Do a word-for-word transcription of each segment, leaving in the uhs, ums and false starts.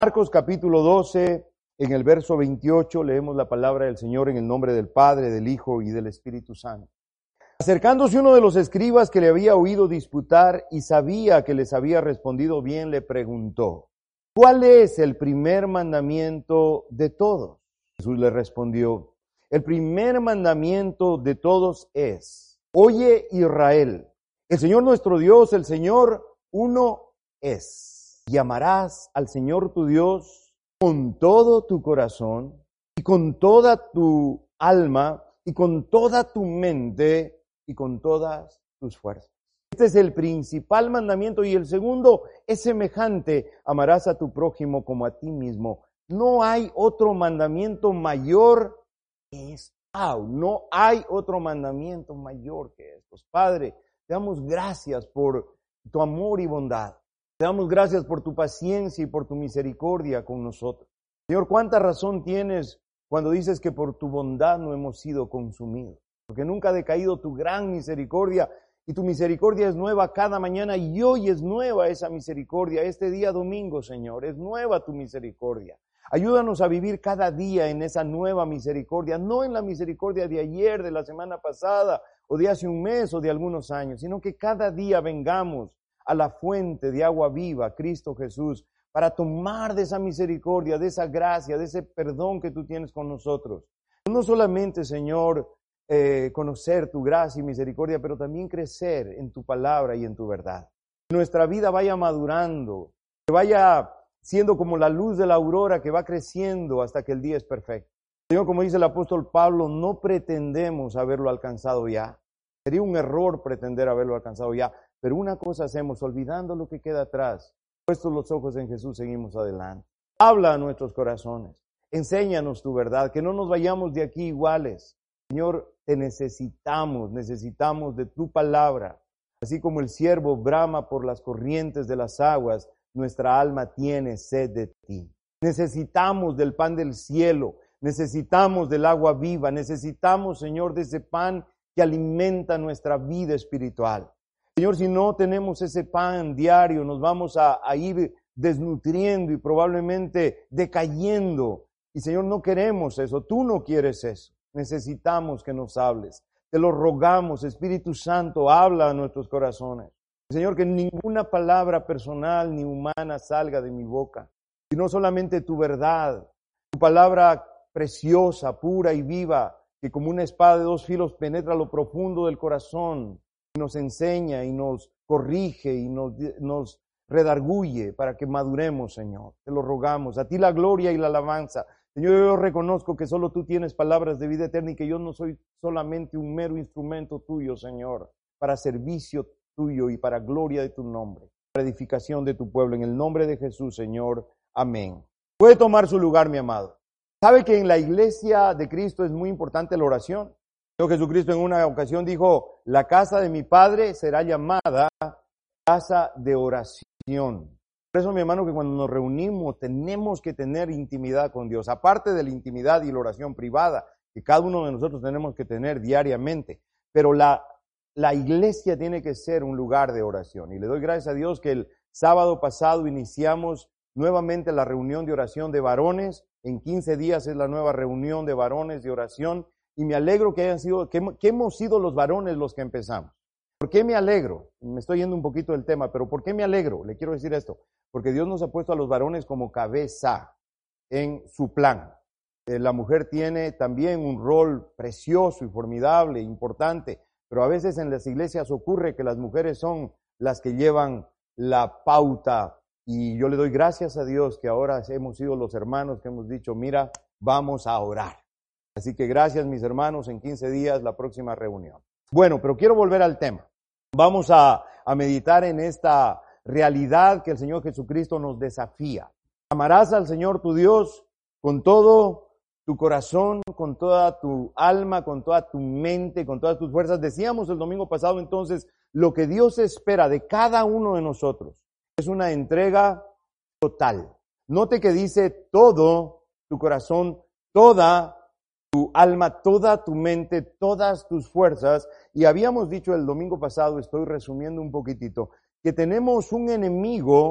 Marcos capítulo doce, en el verso veintiocho, leemos la palabra del Señor en el nombre del Padre, del Hijo y del Espíritu Santo. Acercándose uno de los escribas que le había oído disputar y sabía que les había respondido bien, le preguntó: ¿cuál es el primer mandamiento de todos? Jesús le respondió: el primer mandamiento de todos es: oye, Israel, el Señor nuestro Dios, el Señor uno es. Y amarás al Señor tu Dios con todo tu corazón y con toda tu alma y con toda tu mente y con todas tus fuerzas. Este es el principal mandamiento, y el segundo es semejante: amarás a tu prójimo como a ti mismo. No hay otro mandamiento mayor que esto. No hay otro mandamiento mayor que estos. Padre, te damos gracias por tu amor y bondad. Te damos gracias por tu paciencia y por tu misericordia con nosotros. Señor, cuánta razón tienes cuando dices que por tu bondad no hemos sido consumidos, porque nunca ha decaído tu gran misericordia, y tu misericordia es nueva cada mañana, y hoy es nueva esa misericordia. Este día domingo, Señor, es nueva tu misericordia. Ayúdanos a vivir cada día en esa nueva misericordia, no en la misericordia de ayer, de la semana pasada, o de hace un mes, o de algunos años, sino que cada día vengamos a la fuente de agua viva, Cristo Jesús, para tomar de esa misericordia, de esa gracia, de ese perdón que tú tienes con nosotros. No solamente, Señor, eh, conocer tu gracia y misericordia, pero también crecer en tu palabra y en tu verdad. Que nuestra vida vaya madurando, que vaya siendo como la luz de la aurora que va creciendo hasta que el día es perfecto. Señor, como dice el apóstol Pablo, no pretendemos haberlo alcanzado ya. Sería un error pretender haberlo alcanzado ya, pero una cosa hacemos: olvidando lo que queda atrás, puestos los ojos en Jesús, seguimos adelante. Habla a nuestros corazones, enséñanos tu verdad, que no nos vayamos de aquí iguales. Señor, te necesitamos, necesitamos de tu palabra. Así como el ciervo brama por las corrientes de las aguas, nuestra alma tiene sed de ti. Necesitamos del pan del cielo, necesitamos del agua viva, necesitamos, Señor, de ese pan que alimenta nuestra vida espiritual. Señor, si no tenemos ese pan diario, nos vamos a, a ir desnutriendo y probablemente decayendo. Y Señor, no queremos eso, tú no quieres eso. Necesitamos que nos hables. Te lo rogamos, Espíritu Santo, habla a nuestros corazones. Señor, que ninguna palabra personal ni humana salga de mi boca, sino solamente tu verdad, tu palabra preciosa, pura y viva, que como una espada de dos filos penetra lo profundo del corazón, y nos enseña y nos corrige y nos, nos redarguye para que maduremos, Señor. Te lo rogamos. A ti la gloria y la alabanza. Señor, yo reconozco que solo tú tienes palabras de vida eterna y que yo no soy solamente un mero instrumento tuyo, Señor, para servicio tuyo y para gloria de tu nombre, para edificación de tu pueblo. En el nombre de Jesús, Señor. Amén. Puede tomar su lugar, mi amado. ¿Sabe que en la iglesia de Cristo es muy importante la oración? Señor Jesucristo en una ocasión dijo: la casa de mi Padre será llamada casa de oración. Por eso, mi hermano, que cuando nos reunimos tenemos que tener intimidad con Dios, aparte de la intimidad y la oración privada que cada uno de nosotros tenemos que tener diariamente. Pero la, la iglesia tiene que ser un lugar de oración. Y le doy gracias a Dios que el sábado pasado iniciamos nuevamente la reunión de oración de varones. En quince días es la nueva reunión de varones de oración. Y me alegro que hayan sido, que, que hemos sido los varones los que empezamos. ¿Por qué me alegro? Me estoy yendo un poquito del tema, pero ¿por qué me alegro? Le quiero decir esto. Porque Dios nos ha puesto a los varones como cabeza en su plan. Eh, la mujer tiene también un rol precioso y formidable, importante, pero a veces en las iglesias ocurre que las mujeres son las que llevan la pauta, y yo le doy gracias a Dios que ahora hemos sido los hermanos que hemos dicho: mira, vamos a orar. Así que gracias, mis hermanos, en quince días la próxima reunión. Bueno, pero quiero volver al tema. Vamos a, a meditar en esta realidad que el Señor Jesucristo nos desafía. Amarás al Señor tu Dios con todo tu corazón, con toda tu alma, con toda tu mente, con todas tus fuerzas. Decíamos el domingo pasado entonces, lo que Dios espera de cada uno de nosotros es una entrega total. Note que dice todo tu corazón, toda tu alma, toda tu mente, todas tus fuerzas. Y habíamos dicho el domingo pasado, estoy resumiendo un poquitito, que tenemos un enemigo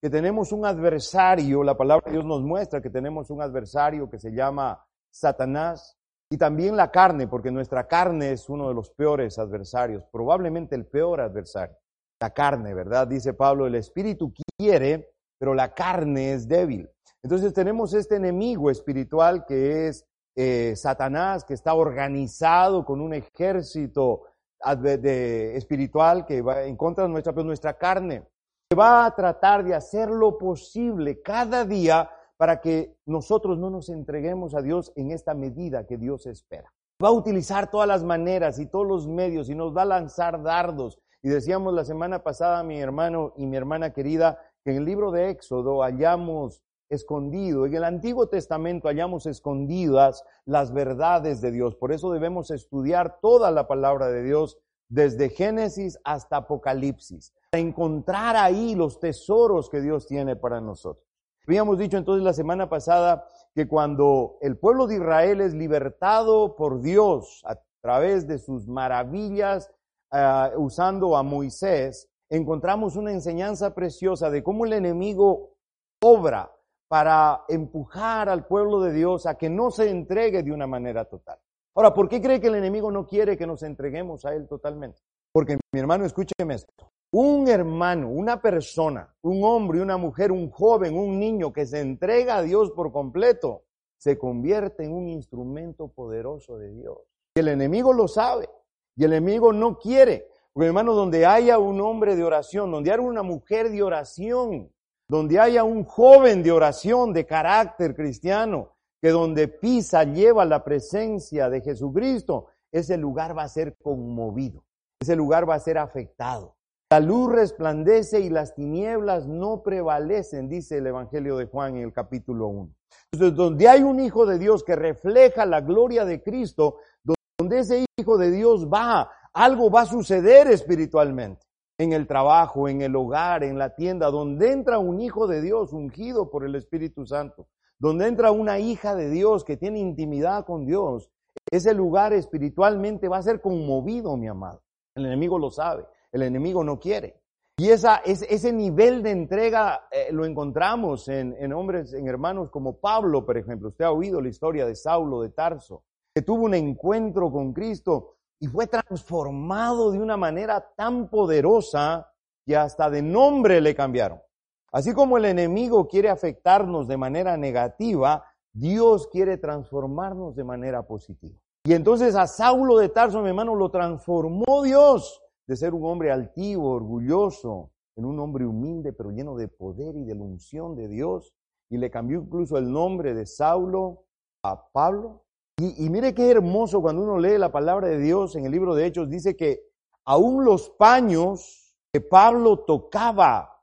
que tenemos un adversario, la palabra de Dios nos muestra que tenemos un adversario que se llama Satanás, y también la carne, porque nuestra carne es uno de los peores adversarios, probablemente el peor adversario. La carne, ¿verdad? Dice Pablo, el espíritu quiere, pero la carne es débil. Entonces tenemos este enemigo espiritual que es eh, Satanás, que está organizado con un ejército de, de, espiritual que va en contra de nuestra, pues, nuestra carne, que va a tratar de hacer lo posible cada día para que nosotros no nos entreguemos a Dios en esta medida que Dios espera. Va a utilizar todas las maneras y todos los medios y nos va a lanzar dardos. Y decíamos la semana pasada, mi hermano y mi hermana querida, que en el libro de Éxodo hallamos escondido, en el Antiguo Testamento hallamos escondidas las verdades de Dios. Por eso debemos estudiar toda la palabra de Dios desde Génesis hasta Apocalipsis, para encontrar ahí los tesoros que Dios tiene para nosotros. Habíamos dicho entonces la semana pasada que cuando el pueblo de Israel es libertado por Dios a través de sus maravillas, uh, usando a Moisés, encontramos una enseñanza preciosa de cómo el enemigo obra para empujar al pueblo de Dios a que no se entregue de una manera total. Ahora, ¿por qué cree que el enemigo no quiere que nos entreguemos a él totalmente? Porque, mi hermano, escúcheme esto. Un hermano, una persona, un hombre, una mujer, un joven, un niño que se entrega a Dios por completo, se convierte en un instrumento poderoso de Dios. Y el enemigo lo sabe, y el enemigo no quiere. Porque, hermano, donde haya un hombre de oración, donde haya una mujer de oración, donde haya un joven de oración, de carácter cristiano, que donde pisa lleva la presencia de Jesucristo, ese lugar va a ser conmovido, ese lugar va a ser afectado. La luz resplandece y las tinieblas no prevalecen, dice el Evangelio de Juan en el capítulo uno. Entonces, donde hay un Hijo de Dios que refleja la gloria de Cristo, donde ese Hijo de Dios va, algo va a suceder espiritualmente. En el trabajo, en el hogar, en la tienda, donde entra un Hijo de Dios ungido por el Espíritu Santo, donde entra una hija de Dios que tiene intimidad con Dios, ese lugar espiritualmente va a ser conmovido, mi amado. El enemigo lo sabe. El enemigo no quiere. Y esa, ese, ese nivel de entrega eh, lo encontramos en, en hombres, en hermanos como Pablo, por ejemplo. Usted ha oído la historia de Saulo de Tarso, que tuvo un encuentro con Cristo y fue transformado de una manera tan poderosa que hasta de nombre le cambiaron. Así como el enemigo quiere afectarnos de manera negativa, Dios quiere transformarnos de manera positiva. Y entonces a Saulo de Tarso, mi hermano, lo transformó Dios de ser un hombre altivo, orgulloso, en un hombre humilde, pero lleno de poder y de la unción de Dios. Y le cambió incluso el nombre de Saulo a Pablo. Y, y mire qué hermoso cuando uno lee la palabra de Dios en el libro de Hechos, dice que aún los paños que Pablo tocaba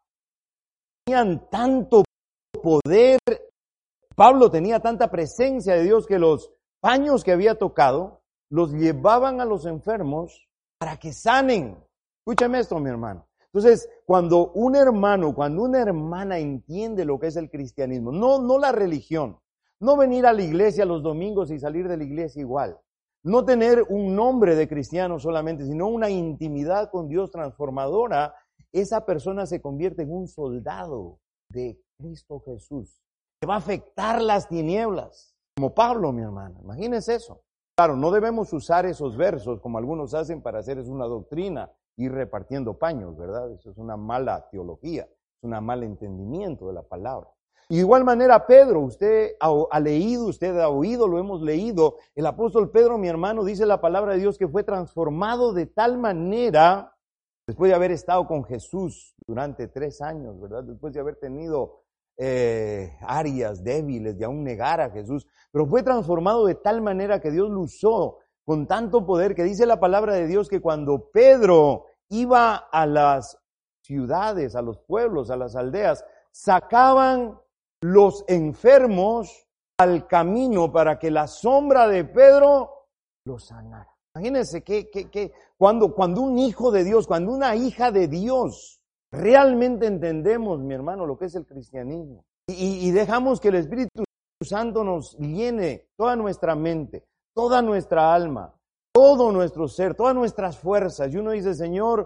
tenían tanto poder, Pablo tenía tanta presencia de Dios que los paños que había tocado los llevaban a los enfermos para que sanen. Escúchame esto, mi hermano. Entonces, cuando un hermano, cuando una hermana entiende lo que es el cristianismo, no, no la religión, no venir a la iglesia los domingos y salir de la iglesia igual, no tener un nombre de cristiano solamente, sino una intimidad con Dios transformadora, esa persona se convierte en un soldado de Cristo Jesús, que va a afectar las tinieblas, como Pablo, mi hermano. Imagínense eso. Claro, no debemos usar esos versos como algunos hacen para hacer es una doctrina, ir repartiendo paños, ¿verdad? Eso es una mala teología, es un mal entendimiento de la palabra. Y de igual manera, Pedro, usted ha, ha leído, usted ha oído, lo hemos leído. El apóstol Pedro, mi hermano, dice la palabra de Dios que fue transformado de tal manera, después de haber estado con Jesús durante tres años, ¿verdad? Después de haber tenido Eh, áreas débiles, de aún negar a Jesús, pero fue transformado de tal manera que Dios lo usó con tanto poder que dice la palabra de Dios que cuando Pedro iba a las ciudades, a los pueblos, a las aldeas, sacaban los enfermos al camino para que la sombra de Pedro los sanara. Imagínense que, que, que cuando, cuando un hijo de Dios, cuando una hija de Dios realmente entendemos, mi hermano, lo que es el cristianismo y, y dejamos que el Espíritu Santo nos llene toda nuestra mente, toda nuestra alma, todo nuestro ser, todas nuestras fuerzas. Y uno dice, Señor,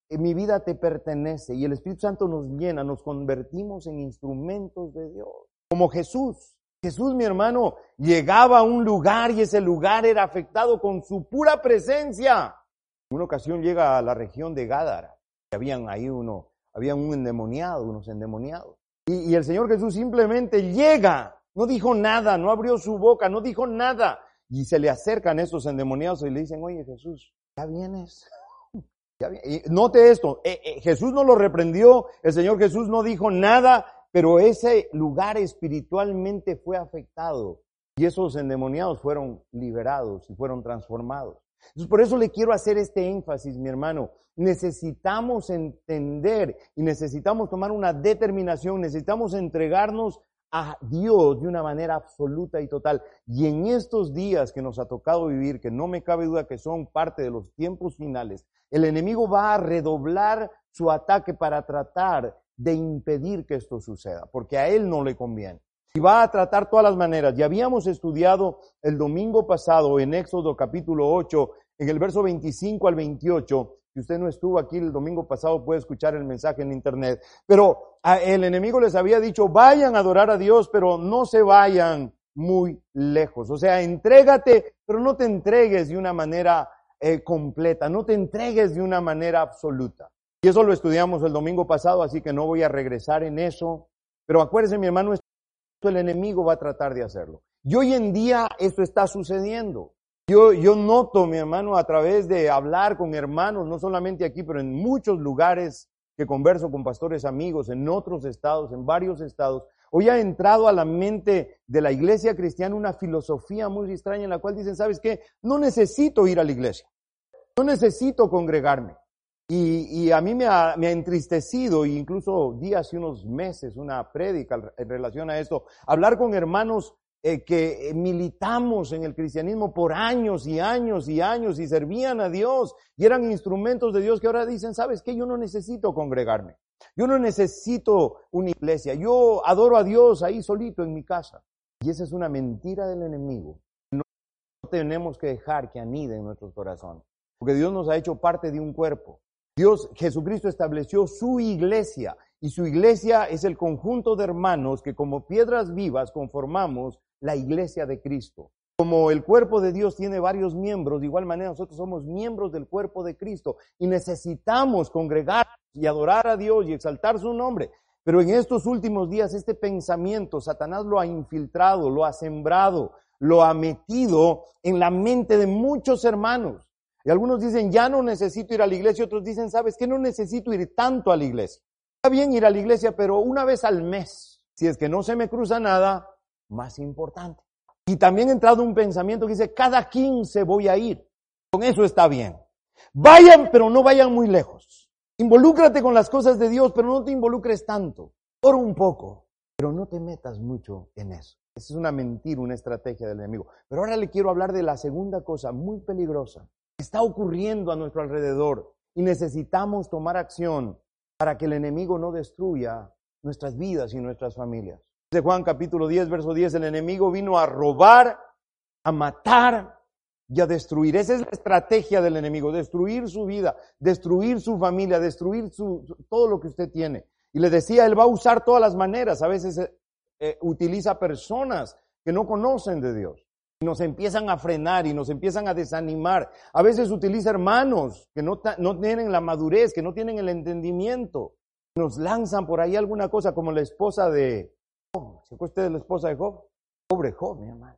mi vida te pertenece y el Espíritu Santo nos llena, nos convertimos en instrumentos de Dios. Como Jesús. Jesús, mi hermano, llegaba a un lugar y ese lugar era afectado con su pura presencia. En una ocasión llega a la región de Gádara. Y habían ahí uno, habían un endemoniado, unos endemoniados. Y, y el Señor Jesús simplemente llega, no dijo nada, no abrió su boca, no dijo nada. Y se le acercan estos endemoniados y le dicen, oye Jesús, ¿ya vienes? ¿Ya vienes? Y note esto, eh, eh, Jesús no lo reprendió, el Señor Jesús no dijo nada, pero ese lugar espiritualmente fue afectado y esos endemoniados fueron liberados y fueron transformados. Entonces, por eso le quiero hacer este énfasis, mi hermano. Necesitamos entender y necesitamos tomar una determinación, necesitamos entregarnos a Dios de una manera absoluta y total. Y en estos días que nos ha tocado vivir, que no me cabe duda que son parte de los tiempos finales, el enemigo va a redoblar su ataque para tratar de impedir que esto suceda, porque a él no le conviene. Y va a tratar todas las maneras. Ya habíamos estudiado el domingo pasado en Éxodo capítulo ocho, en el verso veinticinco al veintiocho. Si usted no estuvo aquí el domingo pasado, puede escuchar el mensaje en internet. Pero el enemigo les había dicho, vayan a adorar a Dios, pero no se vayan muy lejos. O sea, entrégate, pero no te entregues de una manera eh, completa, no te entregues de una manera absoluta. Y eso lo estudiamos el domingo pasado, así que no voy a regresar en eso. Pero acuérdense, mi hermano, esto el enemigo va a tratar de hacerlo. Y hoy en día esto está sucediendo. Yo, yo noto, mi hermano, a través de hablar con hermanos, no solamente aquí, pero en muchos lugares que converso con pastores amigos, en otros estados, en varios estados, hoy ha entrado a la mente de la iglesia cristiana una filosofía muy extraña en la cual dicen, ¿sabes qué? No necesito ir a la iglesia. No necesito congregarme. Y, y a mí me ha, me ha entristecido, e incluso di hace unos meses una prédica en relación a esto, hablar con hermanos eh, que militamos en el cristianismo por años y años y años y servían a Dios y eran instrumentos de Dios que ahora dicen, ¿sabes qué? Yo no necesito congregarme, yo no necesito una iglesia, yo adoro a Dios ahí solito en mi casa. Y esa es una mentira del enemigo. No tenemos que dejar que anide en nuestros corazones, porque Dios nos ha hecho parte de un cuerpo. Dios, Jesucristo estableció su iglesia y su iglesia es el conjunto de hermanos que como piedras vivas conformamos la iglesia de Cristo. Como el cuerpo de Dios tiene varios miembros, de igual manera nosotros somos miembros del cuerpo de Cristo y necesitamos congregar y adorar a Dios y exaltar su nombre. Pero en estos últimos días este pensamiento Satanás lo ha infiltrado, lo ha sembrado, lo ha metido en la mente de muchos hermanos. Y algunos dicen, ya no necesito ir a la iglesia, otros dicen, ¿sabes qué? No necesito ir tanto a la iglesia. Está bien ir a la iglesia, pero una vez al mes. Si es que no se me cruza nada, más importante. Y también ha entrado un pensamiento que dice, cada quince voy a ir. Con eso está bien. Vayan, pero no vayan muy lejos. Involúcrate con las cosas de Dios, pero no te involucres tanto. Ora un poco, pero no te metas mucho en eso. Esa es una mentira, una estrategia del enemigo. Pero ahora le quiero hablar de la segunda cosa muy peligrosa. Está ocurriendo a nuestro alrededor y necesitamos tomar acción para que el enemigo no destruya nuestras vidas y nuestras familias. De Juan capítulo diez, verso diez, el enemigo vino a robar, a matar y a destruir. Esa es la estrategia del enemigo, destruir su vida, destruir su familia, destruir su, todo lo que usted tiene. Y le decía, él va a usar todas las maneras, a veces eh, eh, utiliza personas que no conocen de Dios. Nos empiezan a frenar y nos empiezan a desanimar. A veces utiliza hermanos que no, no tienen la madurez, que no tienen el entendimiento. Nos lanzan por ahí alguna cosa como la esposa de Job. ¿Se acuerda usted de la esposa de Job? Pobre Job, mi hermano.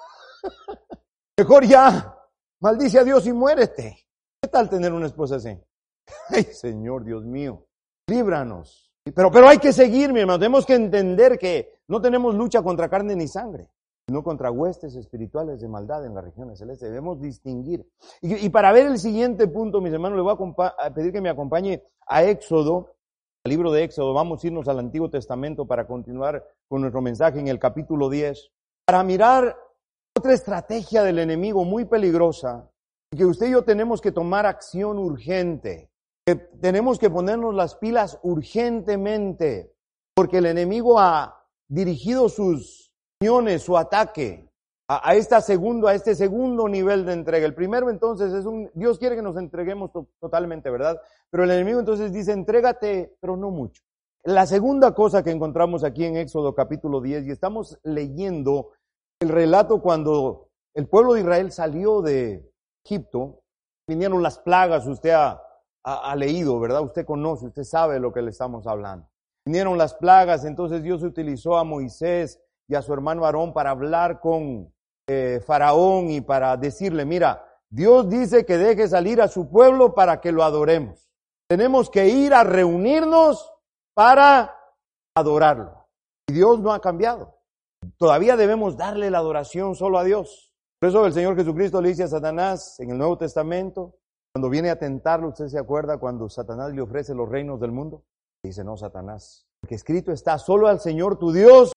Mejor ya, maldice a Dios y muérete. ¿Qué tal tener una esposa así? Ay, Señor, Dios mío, líbranos. Pero, pero hay que seguir, mi hermano. Tenemos que entender que no tenemos lucha contra carne ni sangre, no contra huestes espirituales de maldad en las regiones celestes. Debemos distinguir. Y, y para ver el siguiente punto, mis hermanos, le voy a, a pedir que me acompañe a Éxodo, al libro de Éxodo. Vamos a irnos al Antiguo Testamento para continuar con nuestro mensaje en el capítulo diez, para mirar otra estrategia del enemigo muy peligrosa, y que usted y yo tenemos que tomar acción urgente, que tenemos que ponernos las pilas urgentemente, porque el enemigo ha dirigido sus su ataque a, a esta segundo, a este segundo nivel de entrega. El primero entonces es un, Dios quiere que nos entreguemos to, totalmente, ¿verdad? Pero el enemigo entonces dice, entrégate, pero no mucho. La segunda cosa que encontramos aquí en Éxodo capítulo diez, y estamos leyendo el relato cuando el pueblo de Israel salió de Egipto, vinieron las plagas, usted ha, ha, ha leído, ¿verdad? Usted conoce, usted sabe de lo que le estamos hablando. Vinieron las plagas, entonces Dios utilizó a Moisés y a su hermano Aarón para hablar con eh, Faraón y para decirle, mira, Dios dice que deje salir a su pueblo para que lo adoremos. Tenemos que ir a reunirnos para adorarlo. Y Dios no ha cambiado. Todavía debemos darle la adoración solo a Dios. Por eso el Señor Jesucristo le dice a Satanás en el Nuevo Testamento, cuando viene a tentarlo, usted se acuerda cuando Satanás le ofrece los reinos del mundo. Dice, no, Satanás, porque escrito está, solo al Señor tu Dios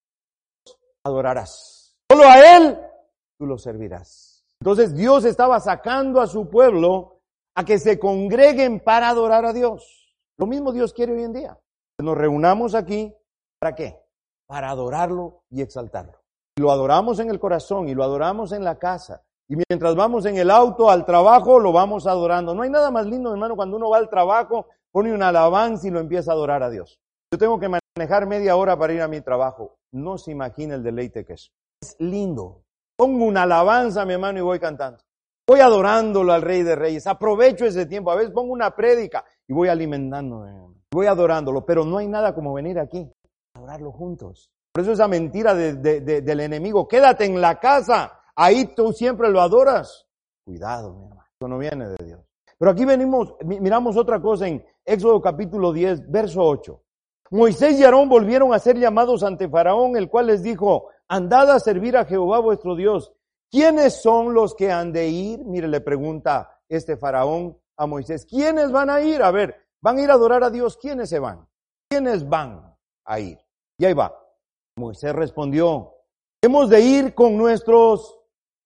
adorarás. Solo a Él tú lo servirás. Entonces Dios estaba sacando a su pueblo a que se congreguen para adorar a Dios. Lo mismo Dios quiere hoy en día. Nos reunamos aquí, ¿para qué? Para adorarlo y exaltarlo. Y lo adoramos en el corazón y lo adoramos en la casa. Y mientras vamos en el auto al trabajo, lo vamos adorando. No hay nada más lindo, hermano, cuando uno va al trabajo, pone una alabanza y lo empieza a adorar a Dios. Yo tengo que manejar media hora para ir a mi trabajo. No se imagina el deleite que es. Es lindo. Pongo una alabanza, mi hermano, y voy cantando. Voy adorándolo al Rey de Reyes. Aprovecho ese tiempo. A veces pongo una prédica y voy alimentándome. Voy adorándolo. Pero no hay nada como venir aquí a adorarlo juntos. Por eso esa mentira de, de, de, del enemigo. Quédate en la casa. Ahí tú siempre lo adoras. Cuidado, mi hermano. Eso no viene de Dios. Pero aquí venimos, miramos otra cosa en Éxodo capítulo diez, verso ocho. Moisés y Aarón volvieron a ser llamados ante Faraón, el cual les dijo, andad a servir a Jehová vuestro Dios. ¿Quiénes son los que han de ir? Mire, le pregunta este Faraón a Moisés. ¿Quiénes van a ir? A ver, ¿van a ir a adorar a Dios? ¿Quiénes se van? ¿Quiénes van a ir? Y ahí va. Moisés respondió, hemos de ir con nuestros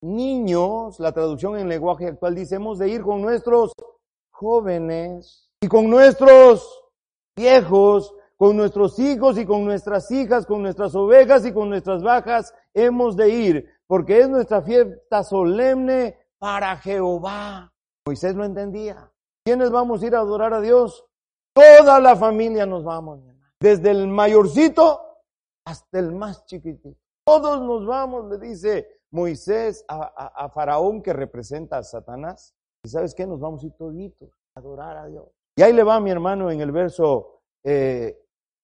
niños, la traducción en lenguaje actual dice, hemos de ir con nuestros jóvenes y con nuestros viejos, con nuestros hijos y con nuestras hijas, con nuestras ovejas y con nuestras vacas, hemos de ir, porque es nuestra fiesta solemne para Jehová. Moisés lo entendía. ¿Quiénes vamos a ir a adorar a Dios? Toda la familia nos vamos, desde el mayorcito hasta el más chiquitito. Todos nos vamos, le dice Moisés a, a, a Faraón, que representa a Satanás. ¿Y sabes qué? Nos vamos a ir toditos a adorar a Dios. Y ahí le va mi hermano en el verso eh,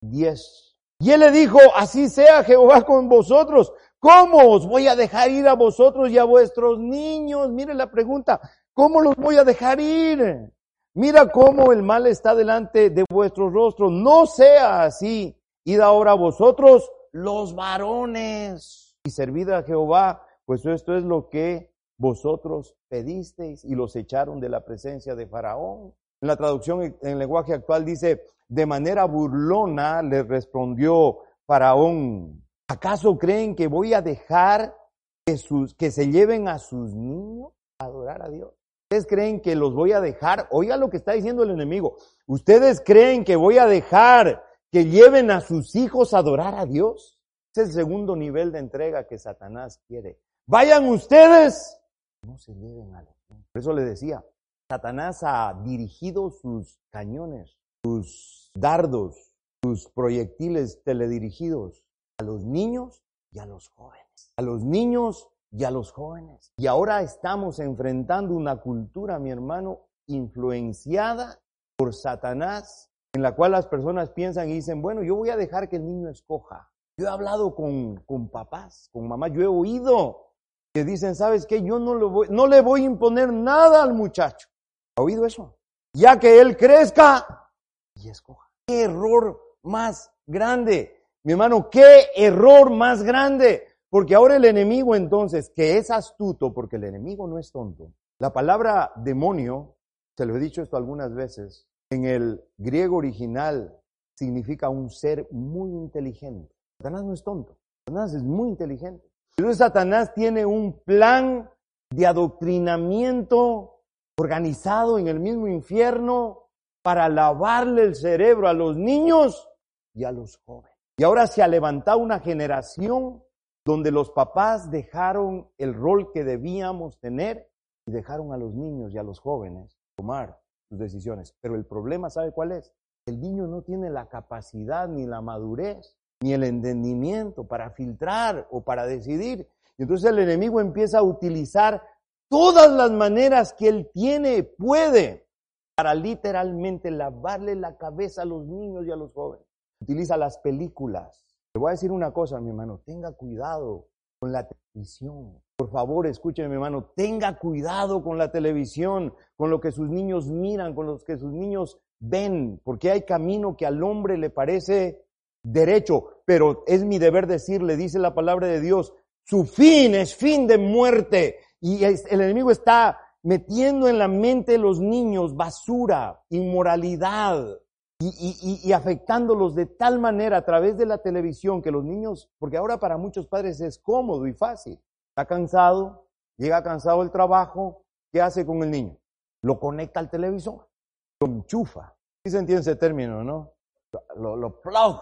diez. Y él le dijo, así sea Jehová con vosotros. ¿Cómo os voy a dejar ir a vosotros y a vuestros niños? Mire la pregunta, ¿cómo los voy a dejar ir? Mira cómo el mal está delante de vuestros rostros. No sea así. Id ahora vosotros, los varones, y servid a Jehová, pues esto es lo que vosotros pedisteis, y los echaron de la presencia de Faraón. En la traducción en lenguaje actual dice, de manera burlona le respondió Faraón, ¿acaso creen que voy a dejar que, sus, que se lleven a sus niños a adorar a Dios? ¿Ustedes creen que los voy a dejar? Oiga lo que está diciendo el enemigo. ¿Ustedes creen que voy a dejar que lleven a sus hijos a adorar a Dios? Es el segundo nivel de entrega que Satanás quiere. Vayan ustedes, no se lleven a los niños. Por eso le decía, Satanás ha dirigido sus cañones, sus dardos, sus proyectiles teledirigidos a los niños y a los jóvenes. A los niños y a los jóvenes. Y ahora estamos enfrentando una cultura, mi hermano, influenciada por Satanás, en la cual las personas piensan y dicen, bueno, yo voy a dejar que el niño escoja. Yo he hablado con, con papás, con mamás, yo he oído que dicen, ¿sabes qué? Yo no le voy, no le voy a imponer nada al muchacho. ¿Ha oído eso? Ya que él crezca y escoja. ¡Qué error más grande! Mi hermano, ¡qué error más grande! Porque ahora el enemigo entonces, que es astuto, porque el enemigo no es tonto. La palabra demonio, se lo he dicho esto algunas veces, en el griego original significa un ser muy inteligente. Satanás no es tonto, Satanás es muy inteligente. Entonces Satanás tiene un plan de adoctrinamiento organizado en el mismo infierno para lavarle el cerebro a los niños y a los jóvenes. Y ahora se ha levantado una generación donde los papás dejaron el rol que debíamos tener y dejaron a los niños y a los jóvenes tomar sus decisiones. Pero el problema, ¿sabe cuál es? El niño no tiene la capacidad, ni la madurez, ni el entendimiento para filtrar o para decidir. Y entonces el enemigo empieza a utilizar todas las maneras que él tiene, puede, para literalmente lavarle la cabeza a los niños y a los jóvenes. Utiliza las películas. Le voy a decir una cosa, mi hermano, tenga cuidado con la televisión. Por favor, escúcheme, mi hermano, tenga cuidado con la televisión, con lo que sus niños miran, con lo que sus niños ven, porque hay camino que al hombre le parece derecho, pero es mi deber decirle, dice la palabra de Dios, su fin es fin de muerte, y el enemigo está metiendo en la mente de los niños basura, inmoralidad, y, y, y afectándolos de tal manera a través de la televisión que los niños, porque ahora para muchos padres es cómodo y fácil, está cansado, llega cansado del trabajo, ¿qué hace con el niño? Lo conecta al televisor, lo enchufa, ¿sí se entiende ese término, no? Lo, lo plug,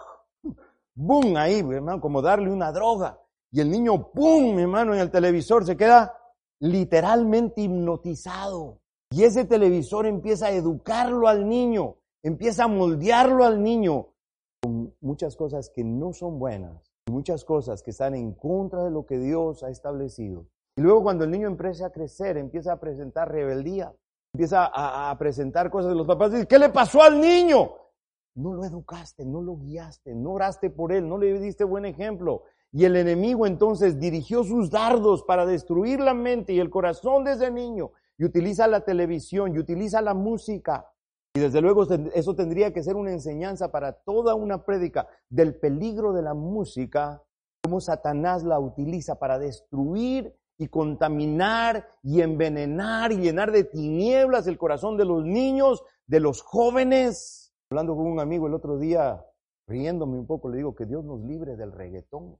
boom, ahí, hermano, como darle una droga, y el niño, boom, hermano, en el televisor se queda literalmente hipnotizado, y ese televisor empieza a educarlo al niño, empieza a moldearlo al niño con muchas cosas que no son buenas, muchas cosas que están en contra de lo que Dios ha establecido. Y luego cuando el niño empieza a crecer, empieza a presentar rebeldía, empieza a, a presentar cosas de los papás, dicen, ¿qué le pasó al niño? No lo educaste, no lo guiaste, no oraste por él, no le diste buen ejemplo. Y el enemigo entonces dirigió sus dardos para destruir la mente y el corazón de ese niño, y utiliza la televisión, y utiliza la música. Y desde luego eso tendría que ser una enseñanza para toda una prédica del peligro de la música, cómo Satanás la utiliza para destruir y contaminar y envenenar y llenar de tinieblas el corazón de los niños, de los jóvenes. Hablando con un amigo el otro día, riéndome un poco, le digo que Dios nos libre del reggaetón.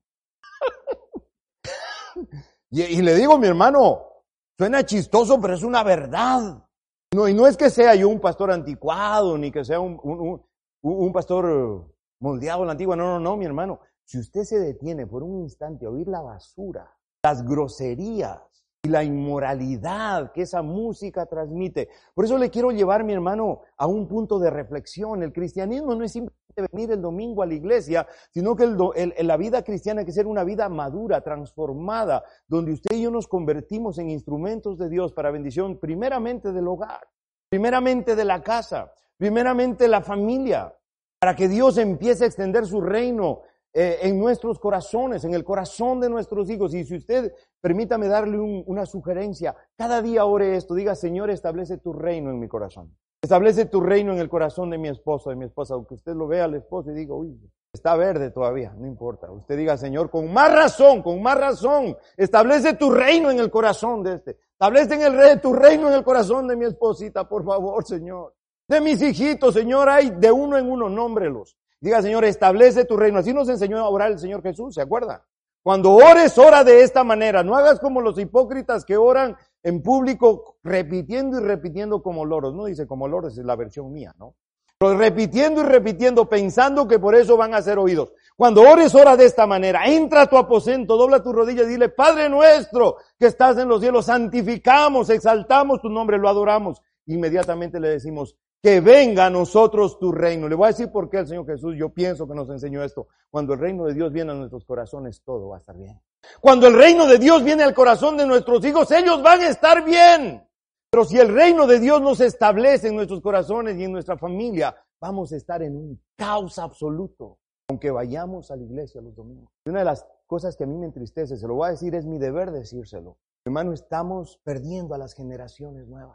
y, y le digo, mi hermano, suena chistoso, pero es una verdad. No, y no es que sea yo un pastor anticuado, ni que sea un, un, un, un pastor moldeado a la antigua. No, no, no, mi hermano. Si usted se detiene por un instante a oír la basura, las groserías y la inmoralidad que esa música transmite. Por eso le quiero llevar, mi hermano, a un punto de reflexión. El cristianismo no es simplemente venir el domingo a la iglesia, sino que el, el, la vida cristiana hay que ser una vida madura, transformada, donde usted y yo nos convertimos en instrumentos de Dios para bendición, primeramente del hogar, primeramente de la casa, primeramente de la familia, para que Dios empiece a extender su reino eh, en nuestros corazones, en el corazón de nuestros hijos. Y si usted, permítame darle un, una sugerencia, cada día ore esto, diga, Señor, establece tu reino en mi corazón. Establece tu reino en el corazón de mi esposo, de mi esposa, aunque usted lo vea al esposo y diga, uy, está verde todavía, no importa. Usted diga, Señor, con más razón, con más razón, establece tu reino en el corazón de este. Establece en el rey tu reino en el corazón de mi esposita, por favor, Señor. De mis hijitos, Señor, hay de uno en uno, nómbrelos. Diga, Señor, establece tu reino. Así nos enseñó a orar el Señor Jesús, ¿se acuerda? Cuando ores, ora de esta manera. No hagas como los hipócritas que oran en público repitiendo y repitiendo como loros. No dice como loros, es la versión mía, ¿no? Pero repitiendo y repitiendo, pensando que por eso van a ser oídos. Cuando ores, ora de esta manera. Entra a tu aposento, dobla tu rodilla y dile, Padre nuestro que estás en los cielos, santificamos, exaltamos tu nombre, lo adoramos. Inmediatamente le decimos, que venga a nosotros tu reino. Le voy a decir por qué el Señor Jesús, yo pienso que nos enseñó esto. Cuando el reino de Dios viene a nuestros corazones, todo va a estar bien. Cuando el reino de Dios viene al corazón de nuestros hijos, ellos van a estar bien. Pero si el reino de Dios no se establece en nuestros corazones y en nuestra familia, vamos a estar en un caos absoluto, aunque vayamos a la iglesia los domingos. Y una de las cosas que a mí me entristece, se lo voy a decir, es mi deber decírselo. Hermano, estamos perdiendo a las generaciones nuevas.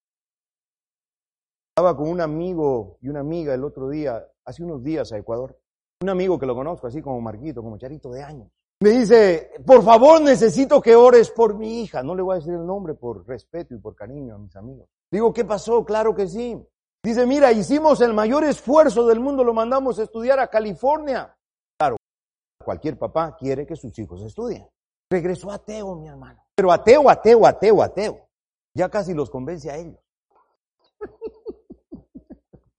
Estaba con un amigo y una amiga el otro día, hace unos días a Ecuador. Un amigo que lo conozco así como Marquito, como Charito de años. Me dice, por favor necesito que ores por mi hija. No le voy a decir el nombre por respeto y por cariño a mis amigos. Digo, ¿qué pasó? Claro que sí. Dice, mira, hicimos el mayor esfuerzo del mundo, lo mandamos a estudiar a California. Claro, cualquier papá quiere que sus hijos estudien. Regresó ateo, mi hermano. Pero ateo, ateo, ateo, ateo. Ya casi los convence a ellos.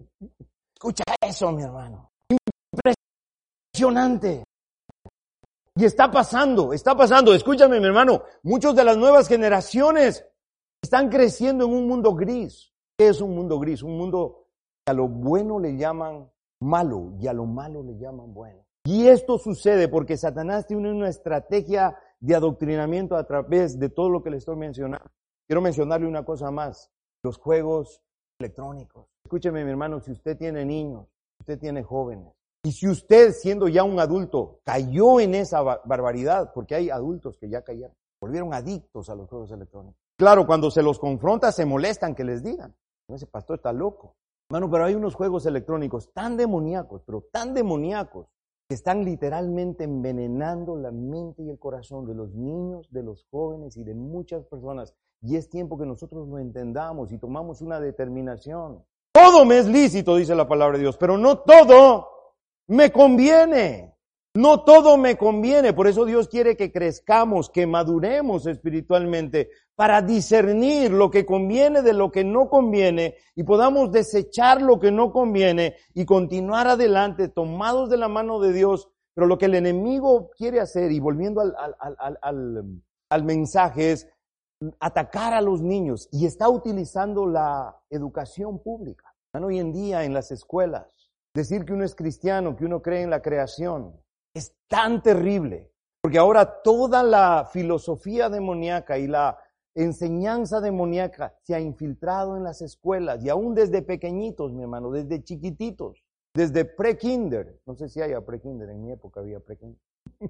Escucha eso, mi hermano. Impresionante. Y está pasando, está pasando. Escúchame, mi hermano, muchos de las nuevas generaciones están creciendo en un mundo gris. ¿Qué es un mundo gris? Un mundo que a lo bueno le llaman malo y a lo malo le llaman bueno. Y esto sucede porque Satanás tiene una estrategia de adoctrinamiento a través de todo lo que le estoy mencionando. Quiero mencionarle una cosa más, los juegos electrónicos. Escúcheme, mi hermano, si usted tiene niños, si usted tiene jóvenes, y si usted, siendo ya un adulto, cayó en esa barbaridad, porque hay adultos que ya cayeron, volvieron adictos a los juegos electrónicos. Claro, cuando se los confronta, se molestan que les digan. Ese pastor está loco. Hermano, pero hay unos juegos electrónicos tan demoníacos, pero tan demoníacos, que están literalmente envenenando la mente y el corazón de los niños, de los jóvenes y de muchas personas. Y es tiempo que nosotros lo entendamos y tomamos una determinación. Todo me es lícito, dice la palabra de Dios, pero no todo me conviene. No todo me conviene. Por eso Dios quiere que crezcamos, que maduremos espiritualmente para discernir lo que conviene de lo que no conviene y podamos desechar lo que no conviene y continuar adelante tomados de la mano de Dios. Pero lo que el enemigo quiere hacer, y volviendo al, al, al, al, al mensaje, es atacar a los niños y está utilizando la educación pública. Hoy en día en las escuelas, decir que uno es cristiano, que uno cree en la creación, es tan terrible, porque ahora toda la filosofía demoníaca y la enseñanza demoníaca se ha infiltrado en las escuelas, y aún desde pequeñitos, mi hermano, desde chiquititos, desde pre-kinder, no sé si haya pre-kinder, en mi época había pre-kinder,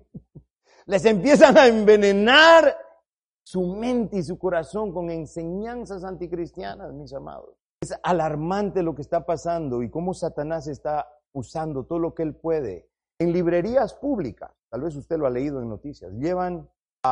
les empiezan a envenenar su mente y su corazón con enseñanzas anticristianas, mis amados. Es alarmante lo que está pasando y cómo Satanás está usando todo lo que él puede. En librerías públicas, tal vez usted lo ha leído en noticias, llevan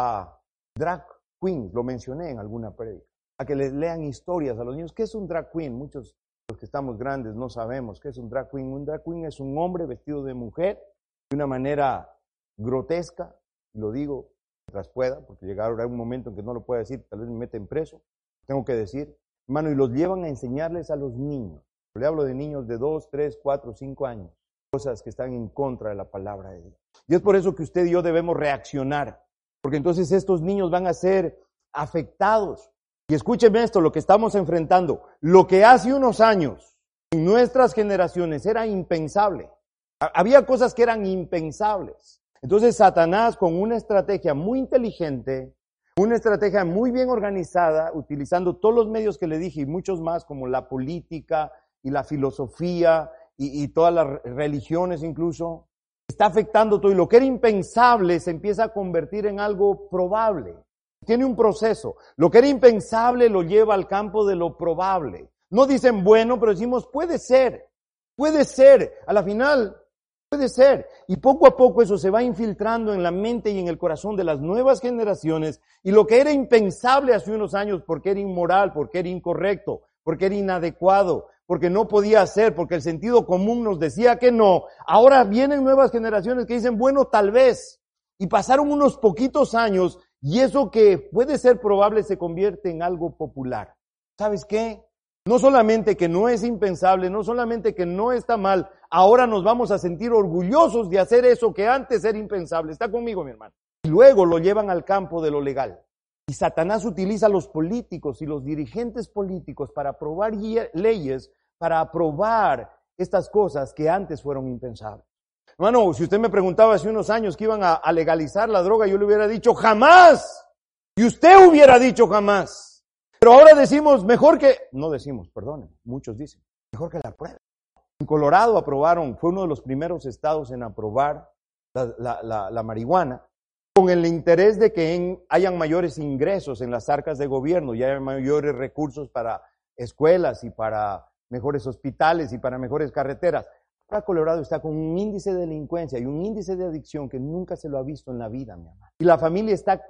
a drag queens, lo mencioné en alguna prédica, a que les lean historias a los niños. ¿Qué es un drag queen? Muchos de los que estamos grandes no sabemos qué es un drag queen. Un drag queen es un hombre vestido de mujer de una manera grotesca, lo digo mientras pueda, porque llegará un momento en que no lo pueda decir, tal vez me meten preso, tengo que decir, hermano, y los llevan a enseñarles a los niños. Le hablo de niños de dos, tres, cuatro, cinco años. Cosas que están en contra de la palabra de Dios. Y es por eso que usted y yo debemos reaccionar, porque entonces estos niños van a ser afectados. Y escúcheme esto, lo que estamos enfrentando, lo que hace unos años en nuestras generaciones era impensable. Había cosas que eran impensables. Entonces Satanás, con una estrategia muy inteligente, una estrategia muy bien organizada, utilizando todos los medios que le dije y muchos más, como la política y la filosofía, Y, y todas las religiones incluso, está afectando todo. Y lo que era impensable se empieza a convertir en algo probable. Tiene un proceso. Lo que era impensable lo lleva al campo de lo probable. No dicen bueno, pero decimos puede ser. Puede ser. A la final, puede ser. Y poco a poco eso se va infiltrando en la mente y en el corazón de las nuevas generaciones. Y lo que era impensable hace unos años porque era inmoral, porque era incorrecto, porque era inadecuado, porque no podía hacer, porque el sentido común nos decía que no. Ahora vienen nuevas generaciones que dicen, bueno, tal vez. Y pasaron unos poquitos años y eso que puede ser probable se convierte en algo popular. ¿Sabes qué? No solamente que no es impensable, no solamente que no está mal, ahora nos vamos a sentir orgullosos de hacer eso que antes era impensable. ¿Está conmigo, mi hermano? Y luego lo llevan al campo de lo legal. Y Satanás utiliza a los políticos y los dirigentes políticos para aprobar leyes, para aprobar estas cosas que antes fueron impensables. Hermano, si usted me preguntaba hace unos años que iban a, a legalizar la droga, yo le hubiera dicho jamás. Y usted hubiera dicho jamás. Pero ahora decimos mejor que, no decimos, perdón, muchos dicen, mejor que la prueba. En Colorado aprobaron, fue uno de los primeros estados en aprobar la, la, la, la marihuana, con el interés de que en, hayan mayores ingresos en las arcas de gobierno y haya mayores recursos para escuelas y para mejores hospitales y para mejores carreteras. Ahora Colorado está con un índice de delincuencia y un índice de adicción que nunca se lo ha visto en la vida, mi amor. Y la familia está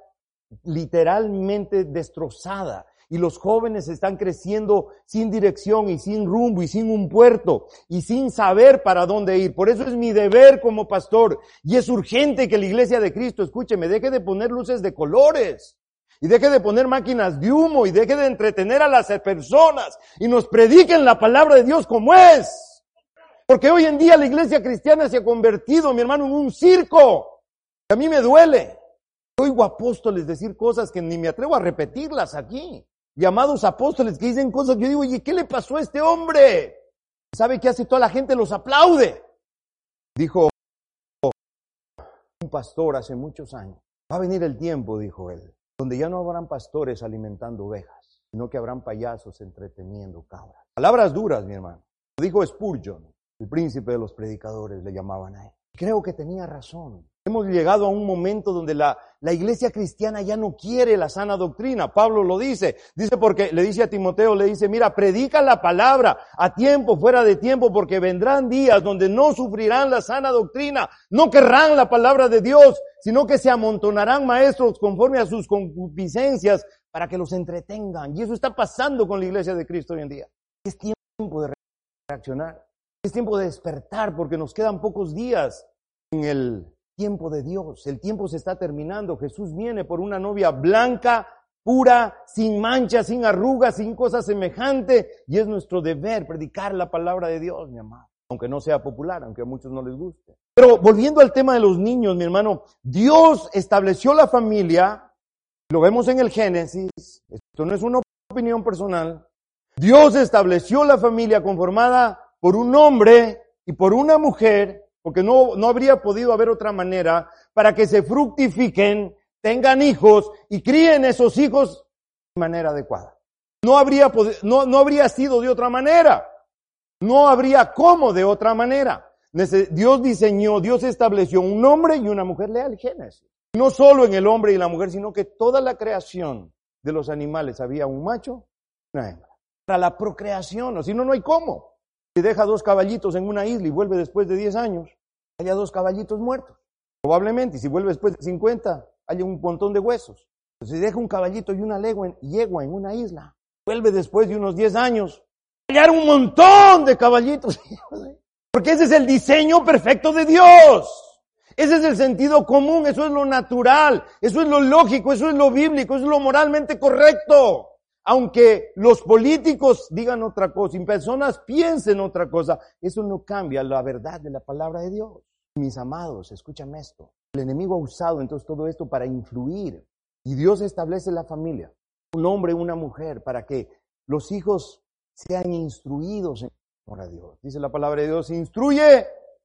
literalmente destrozada. Y los jóvenes están creciendo sin dirección y sin rumbo y sin un puerto y sin saber para dónde ir. Por eso es mi deber como pastor y es urgente que la iglesia de Cristo, escúcheme, deje de poner luces de colores y deje de poner máquinas de humo y deje de entretener a las personas y nos prediquen la palabra de Dios como es. Porque hoy en día la iglesia cristiana se ha convertido, mi hermano, en un circo. A mí me duele. Oigo apóstoles decir cosas que ni me atrevo a repetirlas aquí. Llamados apóstoles que dicen cosas que yo digo, oye, ¿qué le pasó a este hombre? ¿Sabe qué hace? Toda la gente los aplaude. Dijo un pastor hace muchos años. Va a venir el tiempo, dijo él, donde ya no habrán pastores alimentando ovejas, sino que habrán payasos entreteniendo cabras. Palabras duras, mi hermano. Lo dijo Spurgeon, el príncipe de los predicadores, le llamaban a él. Creo que tenía razón. Hemos llegado a un momento donde la, la iglesia cristiana ya no quiere la sana doctrina. Pablo lo dice. Dice porque, le dice a Timoteo, le dice, mira, predica la palabra a tiempo, fuera de tiempo, porque vendrán días donde no sufrirán la sana doctrina, no querrán la palabra de Dios, sino que se amontonarán maestros conforme a sus concupiscencias para que los entretengan. Y eso está pasando con la iglesia de Cristo hoy en día. Es tiempo de reaccionar. Es tiempo de despertar porque nos quedan pocos días en el tiempo de Dios. El tiempo se está terminando. Jesús viene por una novia blanca, pura, sin mancha, sin arrugas, sin cosa semejante. Y es nuestro deber predicar la palabra de Dios, mi amado. Aunque no sea popular, aunque a muchos no les guste. Pero volviendo al tema de los niños, mi hermano, Dios estableció la familia. Lo vemos en el Génesis. Esto no es una opinión personal. Dios estableció la familia conformada por un hombre y por una mujer, porque no, no habría podido haber otra manera, para que se fructifiquen, tengan hijos y críen esos hijos de manera adecuada. No habría, no, no habría sido de otra manera. No habría cómo de otra manera. Dios diseñó, Dios estableció un hombre y una mujer. Lea el Génesis. No solo en el hombre y la mujer, sino que toda la creación de los animales había un macho y una hembra. Para la procreación, o si no, no hay cómo. Si deja dos caballitos en una isla y vuelve después de diez años, haya dos caballitos muertos. Probablemente, y si vuelve después de cincuenta, haya un montón de huesos. Si deja un caballito y una legua en, yegua en una isla, vuelve después de unos diez años, hallar un montón de caballitos. Porque ese es el diseño perfecto de Dios. Ese es el sentido común, eso es lo natural, eso es lo lógico, eso es lo bíblico, eso es lo moralmente correcto. Aunque los políticos digan otra cosa y personas piensen otra cosa, eso no cambia la verdad de la palabra de Dios. Mis amados, escúchame esto. El enemigo ha usado entonces todo esto para influir. Y Dios establece la familia, un hombre y una mujer, para que los hijos sean instruidos en amor a Dios. Dice la palabra de Dios, instruye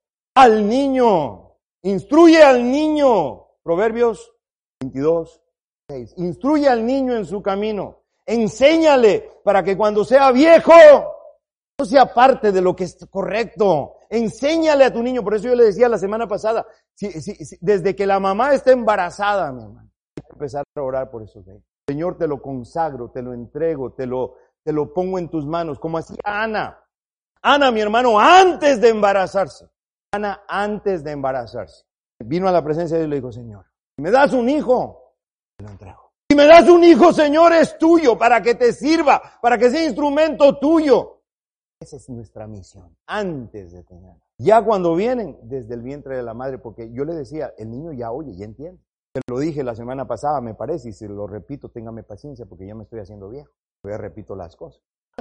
al niño, instruye al niño. Proverbios veintidós, seis. Instruye al niño en su camino. Enséñale para que cuando sea viejo no sea parte de lo que es correcto. Enséñale a tu niño. Por eso yo le decía la semana pasada, si, si, si, desde que la mamá está embarazada, mi hermano, hay que empezar a orar por esos bebés. Señor, te lo consagro, te lo entrego, te lo, te lo pongo en tus manos, como hacía Ana. Ana, mi hermano, antes de embarazarse. Ana, antes de embarazarse. Vino a la presencia de Dios y le dijo, Señor, ¿me das un hijo? Te lo entrego. Si me das un hijo, Señor, es tuyo, para que te sirva, para que sea instrumento tuyo. Esa es nuestra misión, antes de tener. Ya cuando vienen desde el vientre de la madre, porque yo le decía, el niño ya oye, ya entiende. Te lo dije la semana pasada, me parece, y si lo repito, téngame paciencia, porque ya me estoy haciendo viejo. Yo repito las cosas.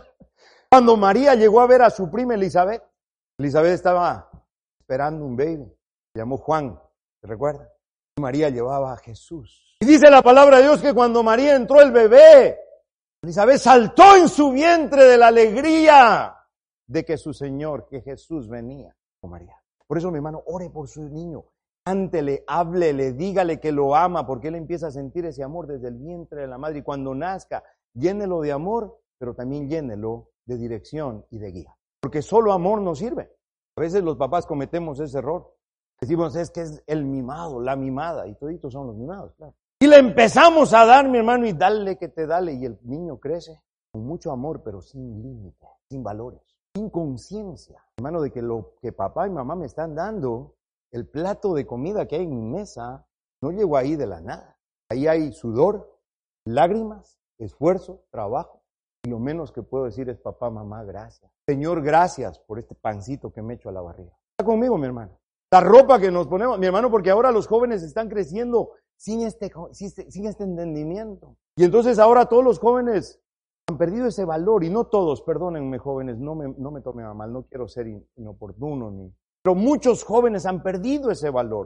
Cuando María llegó a ver a su prima Elizabeth, Elizabeth estaba esperando un baby, se llamó Juan, ¿te recuerdas? María llevaba a Jesús. Y dice la palabra de Dios que cuando María entró el bebé, Elizabeth saltó en su vientre de la alegría de que su Señor, que Jesús venía con María. Por eso, mi hermano, ore por su niño. Cántele, háblele, dígale que lo ama, porque él empieza a sentir ese amor desde el vientre de la madre. Y cuando nazca, llénelo de amor, pero también llénelo de dirección y de guía. Porque solo amor no sirve. A veces los papás cometemos ese error. Decimos, es que es el mimado, la mimada, y toditos son los mimados, claro. Y le empezamos a dar, mi hermano, y dale que te dale, y el niño crece con mucho amor, pero sin límite, sin valores, sin conciencia, hermano, de que lo que papá y mamá me están dando, el plato de comida que hay en mi mesa, no llegó ahí de la nada. Ahí hay sudor, lágrimas, esfuerzo, trabajo, y lo menos que puedo decir es, papá, mamá, gracias. Señor, gracias por este pancito que me echo a la barriga. Está conmigo, mi hermano. La ropa que nos ponemos, mi hermano, porque ahora los jóvenes están creciendo sin este, sin este entendimiento. Y entonces ahora todos los jóvenes han perdido ese valor, y no todos, perdónenme jóvenes, no me, no me tomen a mal, no quiero ser inoportuno, ni, pero muchos jóvenes han perdido ese valor.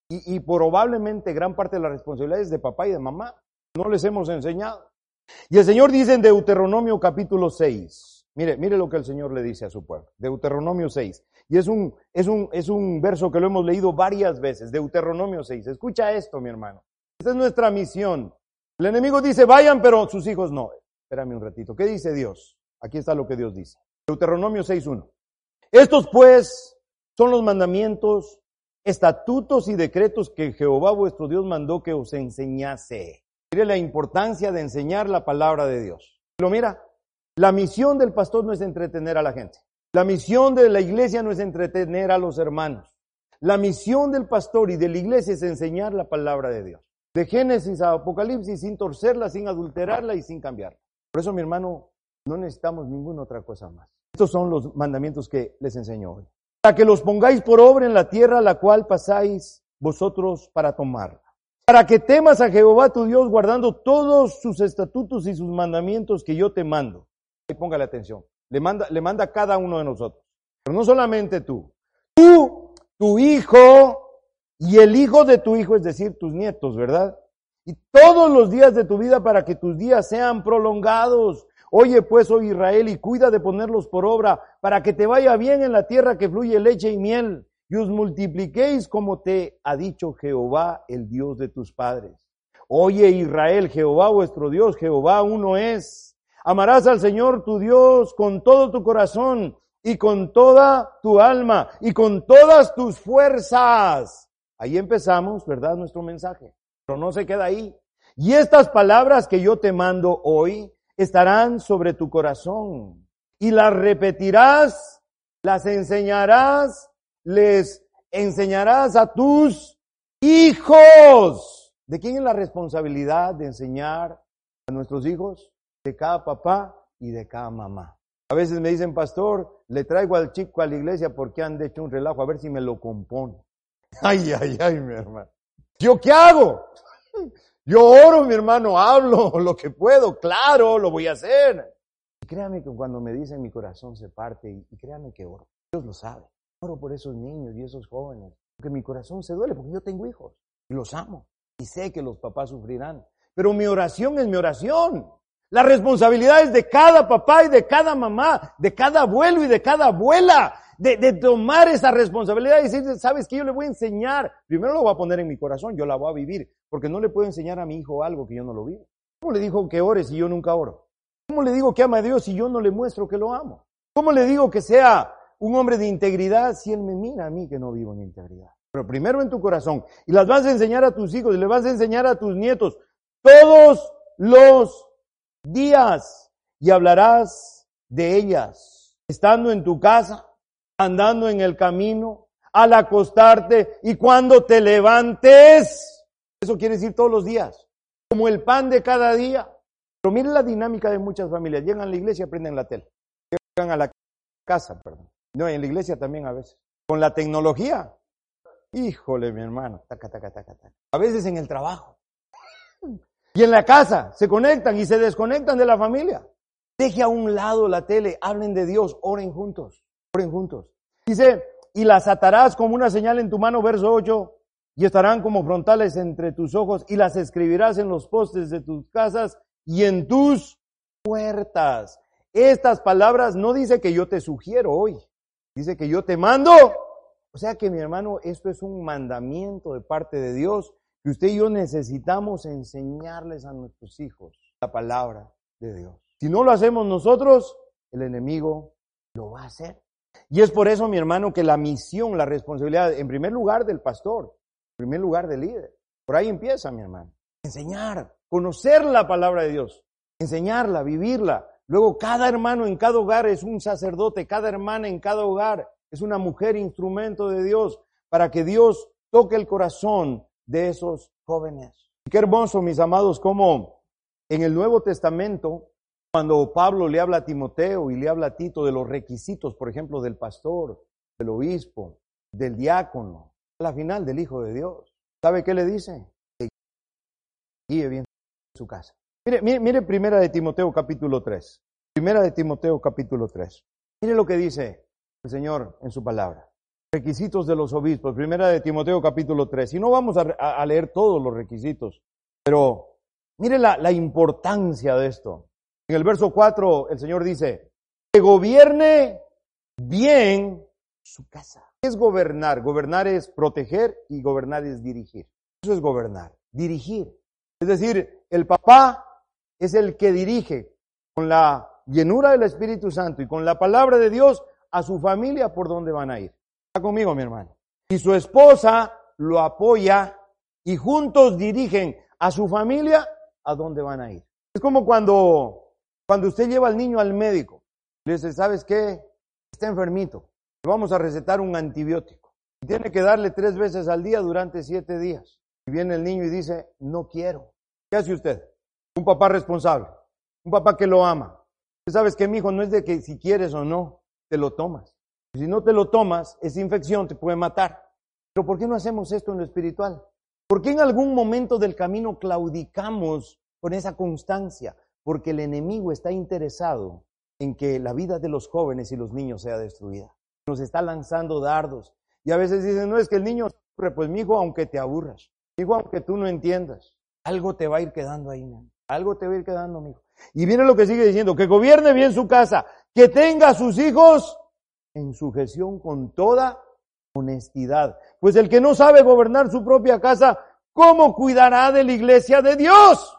Y, y probablemente gran parte de la responsabilidad es de papá y de mamá. No les hemos enseñado. Y el Señor dice en Deuteronomio capítulo seis, mire, mire lo que el Señor le dice a su pueblo, Deuteronomio seis, y es un, es un, es un verso que lo hemos leído varias veces, Deuteronomio seis, escucha esto, mi hermano, esta es nuestra misión. El enemigo dice, vayan, pero sus hijos no. Espérame un ratito, ¿qué dice Dios? Aquí está lo que Dios dice, Deuteronomio seis uno. Estos pues son los mandamientos, estatutos y decretos que Jehová vuestro Dios mandó que os enseñase. Mire la importancia de enseñar la palabra de Dios. Pero mira, la misión del pastor no es entretener a la gente. La misión de la iglesia no es entretener a los hermanos. La misión del pastor y de la iglesia es enseñar la palabra de Dios. De Génesis a Apocalipsis, sin torcerla, sin adulterarla y sin cambiarla. Por eso, mi hermano, no necesitamos ninguna otra cosa más. Estos son los mandamientos que les enseño hoy. Para que los pongáis por obra en la tierra a la cual pasáis vosotros para tomarla. Para que temas a Jehová tu Dios guardando todos sus estatutos y sus mandamientos que yo te mando. Y póngale atención. Le manda, le manda a cada uno de nosotros. Pero no solamente tú. Tú, tu hijo y el hijo de tu hijo, es decir, tus nietos, ¿verdad? Y todos los días de tu vida para que tus días sean prolongados. Oye pues, oh Israel, y cuida de ponerlos por obra para que te vaya bien en la tierra que fluye leche y miel. Y os multipliquéis como te ha dicho Jehová, el Dios de tus padres. Oye Israel, Jehová vuestro Dios, Jehová uno es. Amarás al Señor tu Dios con todo tu corazón y con toda tu alma y con todas tus fuerzas. Ahí empezamos, ¿verdad? Nuestro mensaje. Pero no se queda ahí. Y estas palabras que yo te mando hoy estarán sobre tu corazón y las repetirás, las enseñarás, les enseñarás a tus hijos. ¿De quién es la responsabilidad de enseñar a nuestros hijos? De cada papá y de cada mamá. A veces me dicen, pastor, le traigo al chico a la iglesia porque han hecho un relajo, a ver si me lo compone. Ay, ay, ay, mi hermano. ¿Yo qué hago? Yo oro, mi hermano, hablo lo que puedo, claro, lo voy a hacer. Y créame que cuando me dicen mi corazón se parte y, y créame que oro. Dios lo sabe. Oro por esos niños y esos jóvenes, porque mi corazón se duele, porque yo tengo hijos y los amo y sé que los papás sufrirán, pero mi oración es mi oración. La responsabilidad es de cada papá y de cada mamá, de cada abuelo y de cada abuela, de, de tomar esa responsabilidad y decir, ¿sabes qué? Yo le voy a enseñar, primero lo voy a poner en mi corazón, yo la voy a vivir, porque no le puedo enseñar a mi hijo algo que yo no lo vivo. ¿Cómo le digo que ore si yo nunca oro? ¿Cómo le digo que ama a Dios si yo no le muestro que lo amo? ¿Cómo le digo que sea un hombre de integridad si él me mira a mí que no vivo en integridad? Pero primero en tu corazón. Y las vas a enseñar a tus hijos y le vas a enseñar a tus nietos todos los días. Y hablarás de ellas, estando en tu casa, andando en el camino, al acostarte y cuando te levantes. Eso quiere decir todos los días. Como el pan de cada día. Pero miren la dinámica de muchas familias. Llegan a la iglesia y prenden la tele. Llegan a la casa, perdón. No, en la iglesia también a veces. Con la tecnología. Híjole, mi hermano. Taca, taca, taca, taca. A veces en el trabajo. Y en la casa se conectan y se desconectan de la familia. Deje a un lado la tele, hablen de Dios, oren juntos. Oren juntos. Dice, y las atarás como una señal en tu mano, verso ocho, y estarán como frontales entre tus ojos, y las escribirás en los postes de tus casas y en tus puertas. Estas palabras no dice que yo te sugiero hoy. Dice que yo te mando. O sea que, mi hermano, esto es un mandamiento de parte de Dios que usted y yo necesitamos enseñarles a nuestros hijos la palabra de Dios. Si no lo hacemos nosotros, el enemigo lo va a hacer. Y es por eso, mi hermano, que la misión, la responsabilidad, en primer lugar del pastor, en primer lugar del líder. Por ahí empieza, mi hermano. Enseñar, conocer la palabra de Dios, enseñarla, vivirla. Luego, cada hermano en cada hogar es un sacerdote, cada hermana en cada hogar es una mujer instrumento de Dios para que Dios toque el corazón de esos jóvenes. Qué hermoso, mis amados, como en el Nuevo Testamento, cuando Pablo le habla a Timoteo y le habla a Tito de los requisitos, por ejemplo, del pastor, del obispo, del diácono, a la final del Hijo de Dios, ¿sabe qué le dice? Que guíe bien su casa. Mire, mire, mire Primera de Timoteo capítulo tres. Primera de Timoteo capítulo tres. Mire lo que dice el Señor en su palabra. Requisitos de los obispos, primera de Timoteo capítulo tres. Y no vamos a, a leer todos los requisitos, pero mire la, la importancia de esto. En el verso cuatro el Señor dice, que gobierne bien su casa. ¿Qué es gobernar? Gobernar es proteger y gobernar es dirigir. Eso es gobernar, dirigir. Es decir, el papá es el que dirige con la llenura del Espíritu Santo y con la palabra de Dios a su familia por donde van a ir. Está conmigo, mi hermano. Y su esposa lo apoya y juntos dirigen a su familia a dónde van a ir. Es como cuando, cuando usted lleva al niño al médico. Le dice, ¿sabes qué? Está enfermito. Le vamos a recetar un antibiótico. Y tiene que darle tres veces al día durante siete días. Y viene el niño y dice, no quiero. ¿Qué hace usted? Un papá responsable. Un papá que lo ama. ¿Sabes qué, mijo? No es de que si quieres o no, te lo tomas. Si no te lo tomas, esa infección te puede matar. Pero ¿por qué no hacemos esto en lo espiritual? ¿Por qué en algún momento del camino claudicamos con esa constancia? Porque el enemigo está interesado en que la vida de los jóvenes y los niños sea destruida. Nos está lanzando dardos. Y a veces dicen, no, es que el niño sufre. Pues, mijo, aunque te aburras, mijo, aunque tú no entiendas, algo te va a ir quedando ahí, man. Algo te va a ir quedando, mijo. Y viene lo que sigue diciendo, que gobierne bien su casa, que tenga a sus hijos en sujeción con toda honestidad. Pues el que no sabe gobernar su propia casa, ¿cómo cuidará de la iglesia de Dios?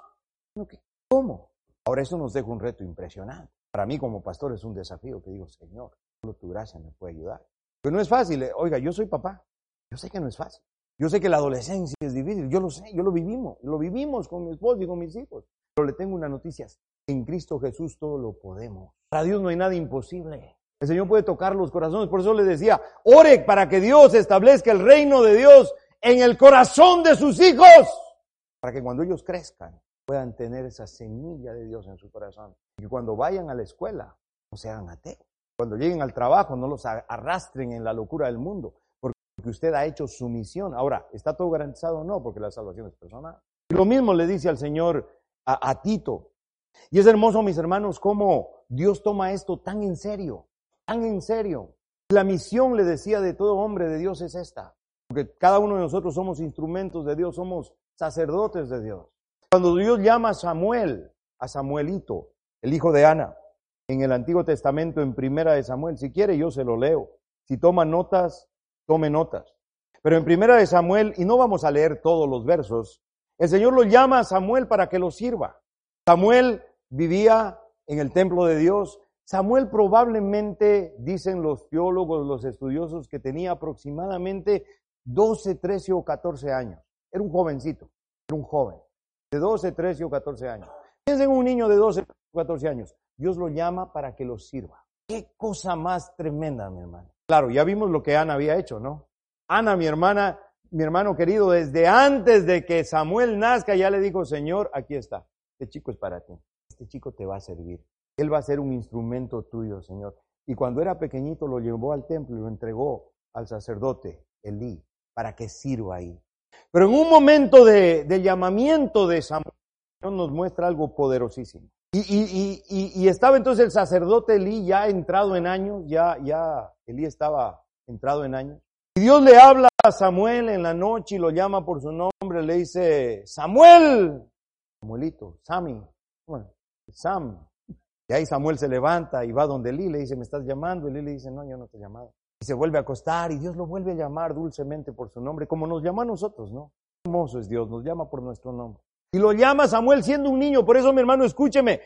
¿Cómo? Ahora eso nos deja un reto impresionante. Para mí como pastor es un desafío que digo, Señor, solo tu gracia me puede ayudar. Pero no es fácil. Oiga, yo soy papá. Yo sé que no es fácil. Yo sé que la adolescencia es difícil. Yo lo sé, yo lo vivimos. Lo vivimos con mi esposo y con mis hijos. Pero le tengo una noticia. En Cristo Jesús todo lo podemos. Para Dios no hay nada imposible. El Señor puede tocar los corazones. Por eso le decía, ore para que Dios establezca el reino de Dios en el corazón de sus hijos. Para que cuando ellos crezcan puedan tener esa semilla de Dios en su corazón. Y que cuando vayan a la escuela no sean ateos. Cuando lleguen al trabajo no los arrastren en la locura del mundo. Porque usted ha hecho su misión. Ahora, ¿está todo garantizado o no? Porque la salvación es personal. Y lo mismo le dice al Señor a, a Tito. Y es hermoso, mis hermanos, cómo Dios toma esto tan en serio. Tan en serio. La misión, le decía, de todo hombre de Dios es esta. Porque cada uno de nosotros somos instrumentos de Dios, somos sacerdotes de Dios. Cuando Dios llama a Samuel, a Samuelito, el hijo de Ana, en el Antiguo Testamento, en Primera de Samuel, si quiere yo se lo leo. Si toma notas, tome notas. Pero en Primera de Samuel, y no vamos a leer todos los versos, el Señor lo llama a Samuel para que lo sirva. Samuel vivía en el templo de Dios. Samuel probablemente, dicen los teólogos, los estudiosos, que tenía aproximadamente doce, trece o catorce años. Era un jovencito, era un joven, de doce, trece o catorce años. Piensen en un niño de doce o catorce años. Dios lo llama para que lo sirva. Qué cosa más tremenda, mi hermano. Claro, ya vimos lo que Ana había hecho, ¿no? Ana, mi hermana, mi hermano querido, desde antes de que Samuel nazca, ya le dijo, Señor, aquí está. Este chico es para ti. Este chico te va a servir. Él va a ser un instrumento tuyo, Señor. Y cuando era pequeñito lo llevó al templo y lo entregó al sacerdote Elí para que sirva ahí. Pero en un momento de, de llamamiento de Samuel, Dios nos muestra algo poderosísimo. Y, y, y, y estaba entonces el sacerdote Elí ya entrado en años, ya, ya Elí estaba entrado en años. Y Dios le habla a Samuel en la noche y lo llama por su nombre, le dice, Samuel, Samuelito, Sammy, bueno, Sam. Y ahí Samuel se levanta y va donde Elí, le dice, ¿me estás llamando? Y Elí le dice, no, yo no te he llamado. Y se vuelve a acostar y Dios lo vuelve a llamar dulcemente por su nombre, como nos llama a nosotros, ¿no? Hermoso es Dios, nos llama por nuestro nombre. Y lo llama Samuel siendo un niño. Por eso, mi hermano, escúcheme,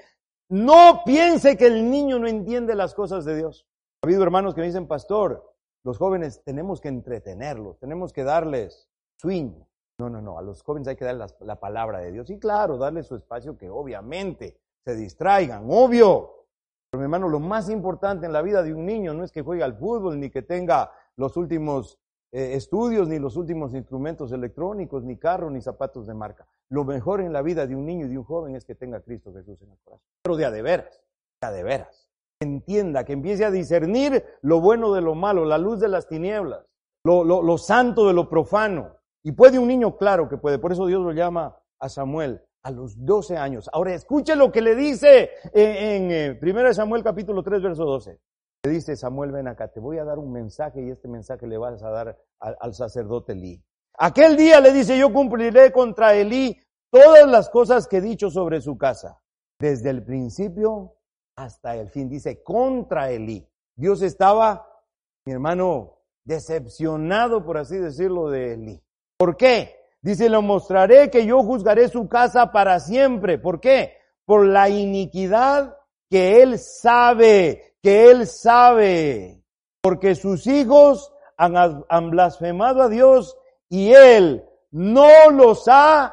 no piense que el niño no entiende las cosas de Dios. Ha habido hermanos que me dicen, pastor, los jóvenes tenemos que entretenerlos, tenemos que darles swing. No, no, no, a los jóvenes hay que darles la, la palabra de Dios. Y claro, darles su espacio que obviamente se distraigan, obvio. Pero mi hermano, lo más importante en la vida de un niño no es que juegue al fútbol, ni que tenga los últimos eh, estudios, ni los últimos instrumentos electrónicos, ni carro, ni zapatos de marca. Lo mejor en la vida de un niño y de un joven es que tenga a Cristo Jesús en el corazón. Pero de a de veras, de a de veras. Entienda, que empiece a discernir lo bueno de lo malo, la luz de las tinieblas, lo, lo, lo santo de lo profano. Y puede un niño, claro que puede. Por eso Dios lo llama a Samuel a los doce años. Ahora escuche lo que le dice en, en eh, Primera de Samuel capítulo tres, verso doce. Le dice Samuel, ven acá, te voy a dar un mensaje y este mensaje le vas a dar al, al sacerdote Elí. Aquel día le dice, yo cumpliré contra Elí todas las cosas que he dicho sobre su casa, desde el principio hasta el fin. Dice, contra Elí. Dios estaba, mi hermano, decepcionado, por así decirlo, de Elí. ¿Por qué? Dice, le mostraré que yo juzgaré su casa para siempre. ¿Por qué? Por la iniquidad que él sabe, que él sabe. Porque sus hijos han, han blasfemado a Dios y él no los ha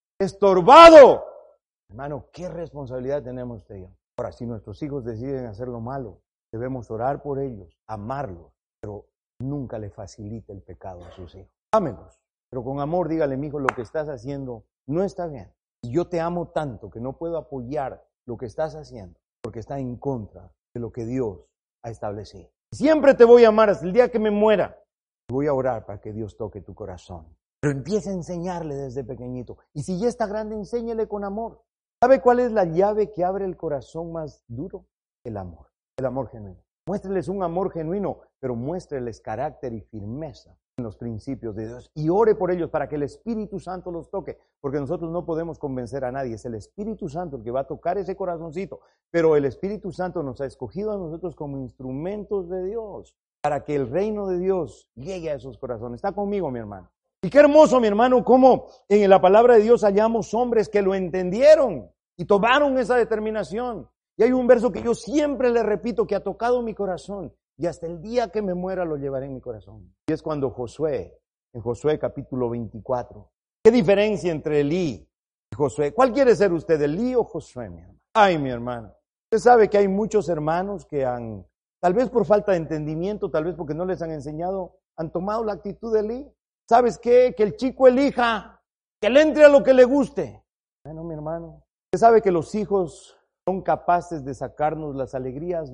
estorbado. Hermano, ¿qué responsabilidad tenemos usted y yo? Ahora, si nuestros hijos deciden hacer lo malo, debemos orar por ellos, amarlos, pero nunca le facilite el pecado a sus hijos. Ámelos, pero con amor dígale, mijo, lo que estás haciendo no está bien. Y yo te amo tanto que no puedo apoyar lo que estás haciendo porque está en contra de lo que Dios ha establecido. Siempre te voy a amar hasta el día que me muera. Voy a orar para que Dios toque tu corazón. Pero empieza a enseñarle desde pequeñito. Y si ya está grande, enséñale con amor. ¿Sabe cuál es la llave que abre el corazón más duro? El amor. El amor genuino. Muéstreles un amor genuino, pero muéstreles carácter y firmeza en los principios de Dios. Y ore por ellos para que el Espíritu Santo los toque. Porque nosotros no podemos convencer a nadie. Es el Espíritu Santo el que va a tocar ese corazoncito. Pero el Espíritu Santo nos ha escogido a nosotros como instrumentos de Dios para que el reino de Dios llegue a esos corazones. ¿Está conmigo, mi hermano? Y qué hermoso, mi hermano, cómo en la palabra de Dios hallamos hombres que lo entendieron y tomaron esa determinación. Y hay un verso que yo siempre le repito que ha tocado mi corazón y hasta el día que me muera lo llevaré en mi corazón. Y es cuando Josué, en Josué capítulo veinticuatro, ¿qué diferencia entre Elí y Josué? ¿Cuál quiere ser usted, Elí o Josué, mi hermano? Ay, mi hermano, usted sabe que hay muchos hermanos que han, tal vez por falta de entendimiento, tal vez porque no les han enseñado, han tomado la actitud de Elí. ¿Sabes qué? Que el chico elija, que le entre a lo que le guste. Bueno, mi hermano, usted sabe que los hijos son capaces de sacarnos las alegrías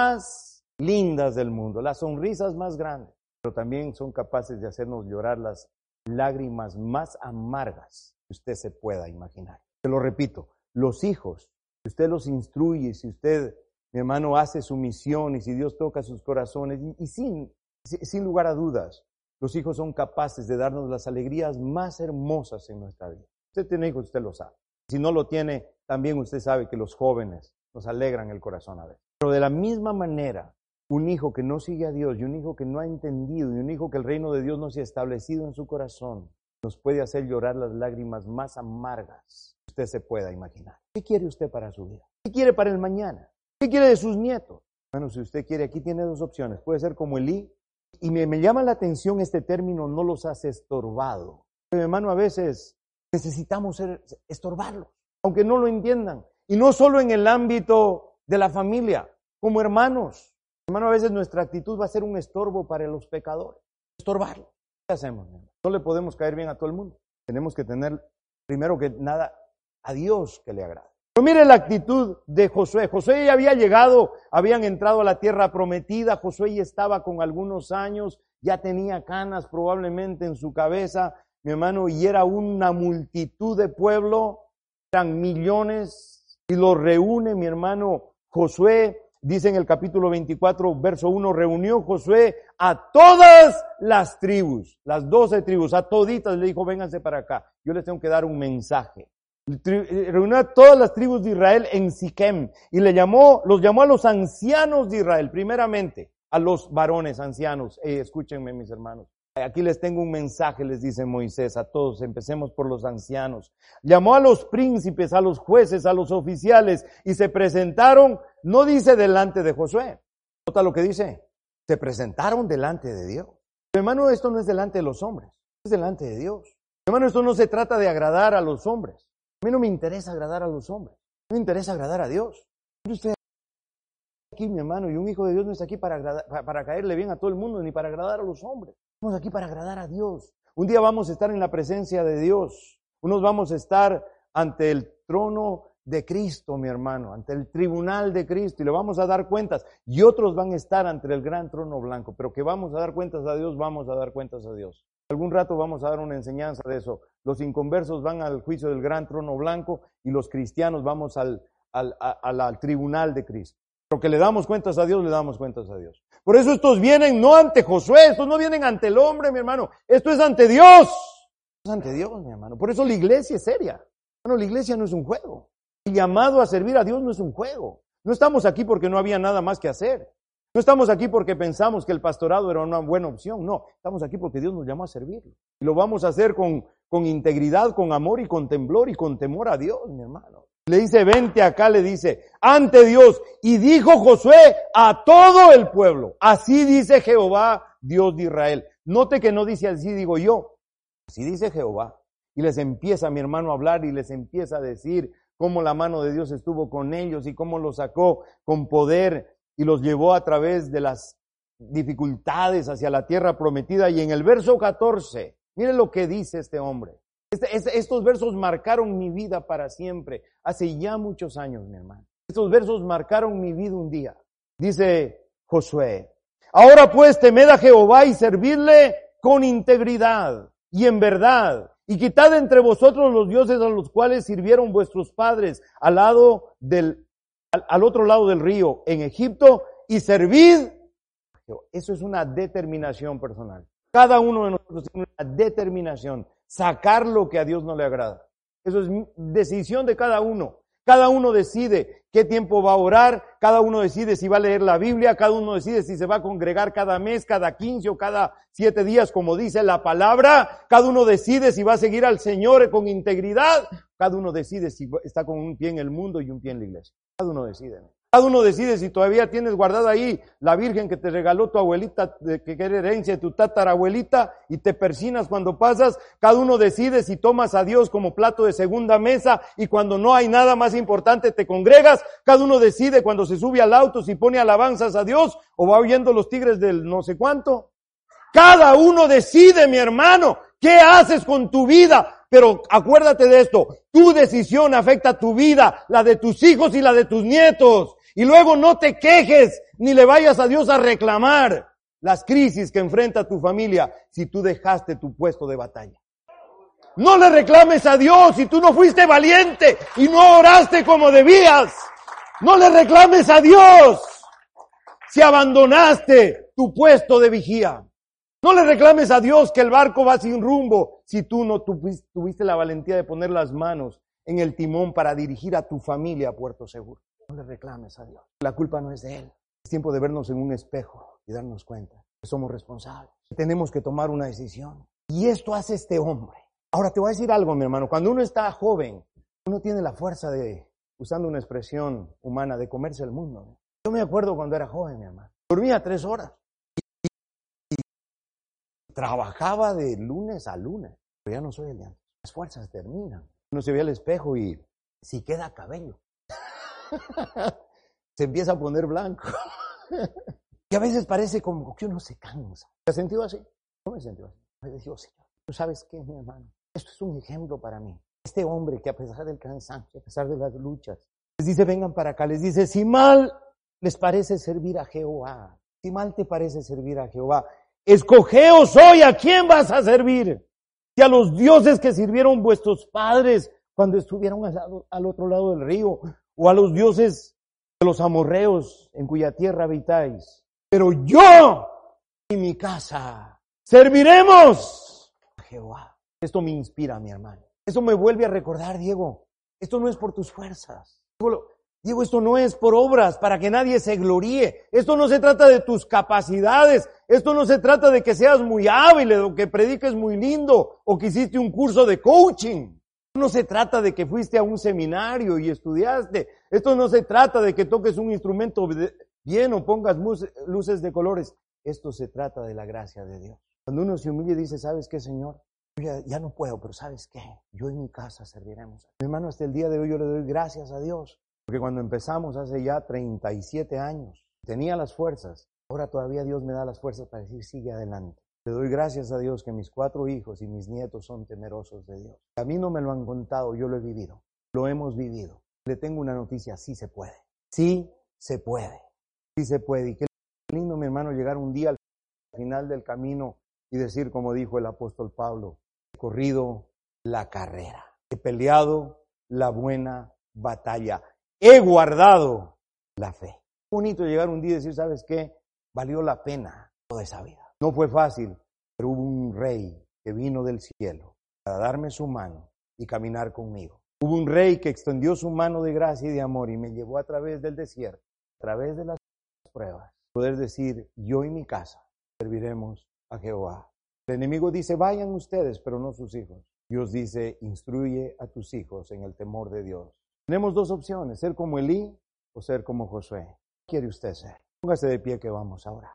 más lindas del mundo, las sonrisas más grandes, pero también son capaces de hacernos llorar las lágrimas más amargas que usted se pueda imaginar. Te lo repito, los hijos, si usted los instruye, si usted, mi hermano, hace su misión y si Dios toca sus corazones, y, y sin, sin lugar a dudas, los hijos son capaces de darnos las alegrías más hermosas en nuestra vida. Usted tiene hijos, usted lo sabe. Si no lo tiene, también usted sabe que los jóvenes nos alegran el corazón a veces. Pero de la misma manera, un hijo que no sigue a Dios y un hijo que no ha entendido y un hijo que el reino de Dios no se ha establecido en su corazón, nos puede hacer llorar las lágrimas más amargas que usted se pueda imaginar. ¿Qué quiere usted para su vida? ¿Qué quiere para el mañana? ¿Qué quiere de sus nietos? Bueno, si usted quiere, aquí tiene dos opciones. Puede ser como Elí. Y me, me llama la atención este término, no los has estorbado. Mi hermano, a veces necesitamos ser, estorbarlos, aunque no lo entiendan. Y no solo en el ámbito de la familia, como hermanos. Hermano, a veces nuestra actitud va a ser un estorbo para los pecadores. Estorbarlos. ¿Qué hacemos? No le podemos caer bien a todo el mundo. Tenemos que tener, primero que nada, a Dios que le agrade. Pero mire la actitud de Josué. Josué ya había llegado, habían entrado a la tierra prometida. Josué ya estaba con algunos años, ya tenía canas probablemente en su cabeza, mi hermano, y era una multitud de pueblo, eran millones, y los reúne mi hermano Josué. Dice en el capítulo veinticuatro, verso uno, reunió Josué a todas las tribus, las doce tribus, a toditas le dijo, vénganse para acá, yo les tengo que dar un mensaje. Reunió a todas las tribus de Israel en Siquem y le llamó, los llamó a los ancianos de Israel, primeramente a los varones ancianos. Hey, escúchenme, mis hermanos. Aquí les tengo un mensaje, les dice Moisés a todos, empecemos por los ancianos. Llamó a los príncipes, a los jueces, a los oficiales y se presentaron, no dice delante de Josué, nota lo que dice, se presentaron delante de Dios. Hermano, esto no es delante de los hombres, es delante de Dios. Hermano, esto no se trata de agradar a los hombres. A mí no me interesa agradar a los hombres, a mí me interesa agradar a Dios. Usted aquí, mi hermano, y un hijo de Dios no está aquí para, agradar, para caerle bien a todo el mundo, ni para agradar a los hombres. Estamos aquí para agradar a Dios. Un día vamos a estar en la presencia de Dios. Unos vamos a estar ante el trono de Cristo, mi hermano, ante el tribunal de Cristo, y le vamos a dar cuentas. Y otros van a estar ante el gran trono blanco, pero que vamos a dar cuentas a Dios, vamos a dar cuentas a Dios. Algún rato vamos a dar una enseñanza de eso. Los inconversos van al juicio del gran trono blanco y los cristianos vamos al, al, al, al tribunal de Cristo. Pero que le damos cuentas a Dios, le damos cuentas a Dios. Por eso estos vienen no ante Josué, estos no vienen ante el hombre, mi hermano. Esto es ante Dios. Es ante Dios, mi hermano. Por eso la iglesia es seria. Bueno, la iglesia no es un juego. El llamado a servir a Dios no es un juego. No estamos aquí porque no había nada más que hacer. No estamos aquí porque pensamos que el pastorado era una buena opción. No, estamos aquí porque Dios nos llamó a servirlo. Y lo vamos a hacer con, con integridad, con amor y con temblor y con temor a Dios, mi hermano. Le dice, vente acá, le dice, ante Dios. Y dijo Josué a todo el pueblo, así dice Jehová, Dios de Israel. Note que no dice así digo yo, así dice Jehová. Y les empieza, mi hermano, a hablar y les empieza a decir cómo la mano de Dios estuvo con ellos y cómo los sacó con poder y los llevó a través de las dificultades hacia la tierra prometida. Y en el verso catorce, miren lo que dice este hombre. Este, este, estos versos marcaron mi vida para siempre, hace ya muchos años, mi hermano. Estos versos marcaron mi vida un día. Dice Josué, ahora pues temed a Jehová y servidle con integridad y en verdad, y quitad entre vosotros los dioses a los cuales sirvieron vuestros padres al lado del, al, al otro lado del río, en Egipto, y servid. Eso es una determinación personal. Cada uno de nosotros tiene una determinación. Sacar lo que a Dios no le agrada. Eso es decisión de cada uno. Cada uno decide qué tiempo va a orar, cada uno decide si va a leer la Biblia, cada uno decide si se va a congregar cada mes, cada quince o cada siete días, como dice la palabra. Cada uno decide si va a seguir al Señor con integridad. Cada uno decide si está con un pie en el mundo y un pie en la iglesia. Cada uno decide. Cada uno decide si todavía tienes guardada ahí la Virgen que te regaló tu abuelita, que era herencia de tu tatarabuelita, y te persinas cuando pasas. Cada uno decide si tomas a Dios como plato de segunda mesa y cuando no hay nada más importante te congregas. Cada uno decide cuando se sube al auto si pone alabanzas a Dios o va oyendo los tigres del no sé cuánto. Cada uno decide, mi hermano, qué haces con tu vida. Pero acuérdate de esto, tu decisión afecta tu vida, la de tus hijos y la de tus nietos. Y luego no te quejes ni le vayas a Dios a reclamar las crisis que enfrenta tu familia si tú dejaste tu puesto de batalla. No le reclames a Dios si tú no fuiste valiente y no oraste como debías. No le reclames a Dios si abandonaste tu puesto de vigía. No le reclames a Dios que el barco va sin rumbo si tú no tuviste la valentía de poner las manos en el timón para dirigir a tu familia a puerto seguro. No le reclames a Dios. La culpa no es de Él. Es tiempo de vernos en un espejo y darnos cuenta que somos responsables. Tenemos que tomar una decisión. Y esto hace este hombre. Ahora te voy a decir algo, mi hermano. Cuando uno está joven, uno tiene la fuerza de, usando una expresión humana, de comerse el mundo. Yo me acuerdo cuando era joven, mi hermano. Dormía tres horas. Trabajaba de lunes a lunes, pero ya no soy el de antes. Las fuerzas terminan. Uno se ve al espejo y si queda cabello, se empieza a poner blanco. Y a veces parece como que uno se cansa. ¿Te has sentido así? ¿Cómo me he sentido así? Me decía, Señor, ¿tú sabes qué, mi hermano? Esto es un ejemplo para mí. Este hombre que a pesar del cansancio, a pesar de las luchas, les dice, vengan para acá. Les dice, si mal les parece servir a Jehová, si mal te parece servir a Jehová, escogeos hoy a quién vas a servir. Si a los dioses que sirvieron vuestros padres cuando estuvieron al, lado, al otro lado del río, o a los dioses de los amorreos en cuya tierra habitáis. Pero yo y mi casa serviremos a Jehová. Esto me inspira, mi hermano. Esto me vuelve a recordar, Diego, esto no es por tus fuerzas. Diego, esto no es por obras para que nadie se gloríe. Esto no se trata de tus capacidades. Esto no se trata de que seas muy hábil o que prediques muy lindo o que hiciste un curso de coaching. Esto no se trata de que fuiste a un seminario y estudiaste. Esto no se trata de que toques un instrumento bien o pongas luces de colores. Esto se trata de la gracia de Dios. Cuando uno se humilla y dice, ¿sabes qué, Señor? Yo ya, ya no puedo, pero ¿sabes qué? Yo en mi casa serviremos. Mi hermano, hasta el día de hoy yo le doy gracias a Dios. Porque cuando empezamos hace ya treinta y siete años, tenía las fuerzas. Ahora todavía Dios me da las fuerzas para decir, sigue adelante. Le doy gracias a Dios que mis cuatro hijos y mis nietos son temerosos de Dios. A mí no me lo han contado, yo lo he vivido. Lo hemos vivido. Le tengo una noticia, sí se puede. Sí se puede. Sí se puede. Y qué lindo, mi hermano, llegar un día al final del camino y decir, como dijo el apóstol Pablo, he corrido la carrera. He peleado la buena batalla. He guardado la fe. Bonito llegar un día y decir, ¿sabes qué? Valió la pena toda esa vida. No fue fácil, pero hubo un rey que vino del cielo para darme su mano y caminar conmigo. Hubo un rey que extendió su mano de gracia y de amor y me llevó a través del desierto, a través de las pruebas. Poder decir, yo y mi casa serviremos a Jehová. El enemigo dice, vayan ustedes, pero no sus hijos. Dios dice, instruye a tus hijos en el temor de Dios. Tenemos dos opciones, ser como Elí o ser como Josué. ¿Qué quiere usted ser? Póngase de pie que vamos ahora.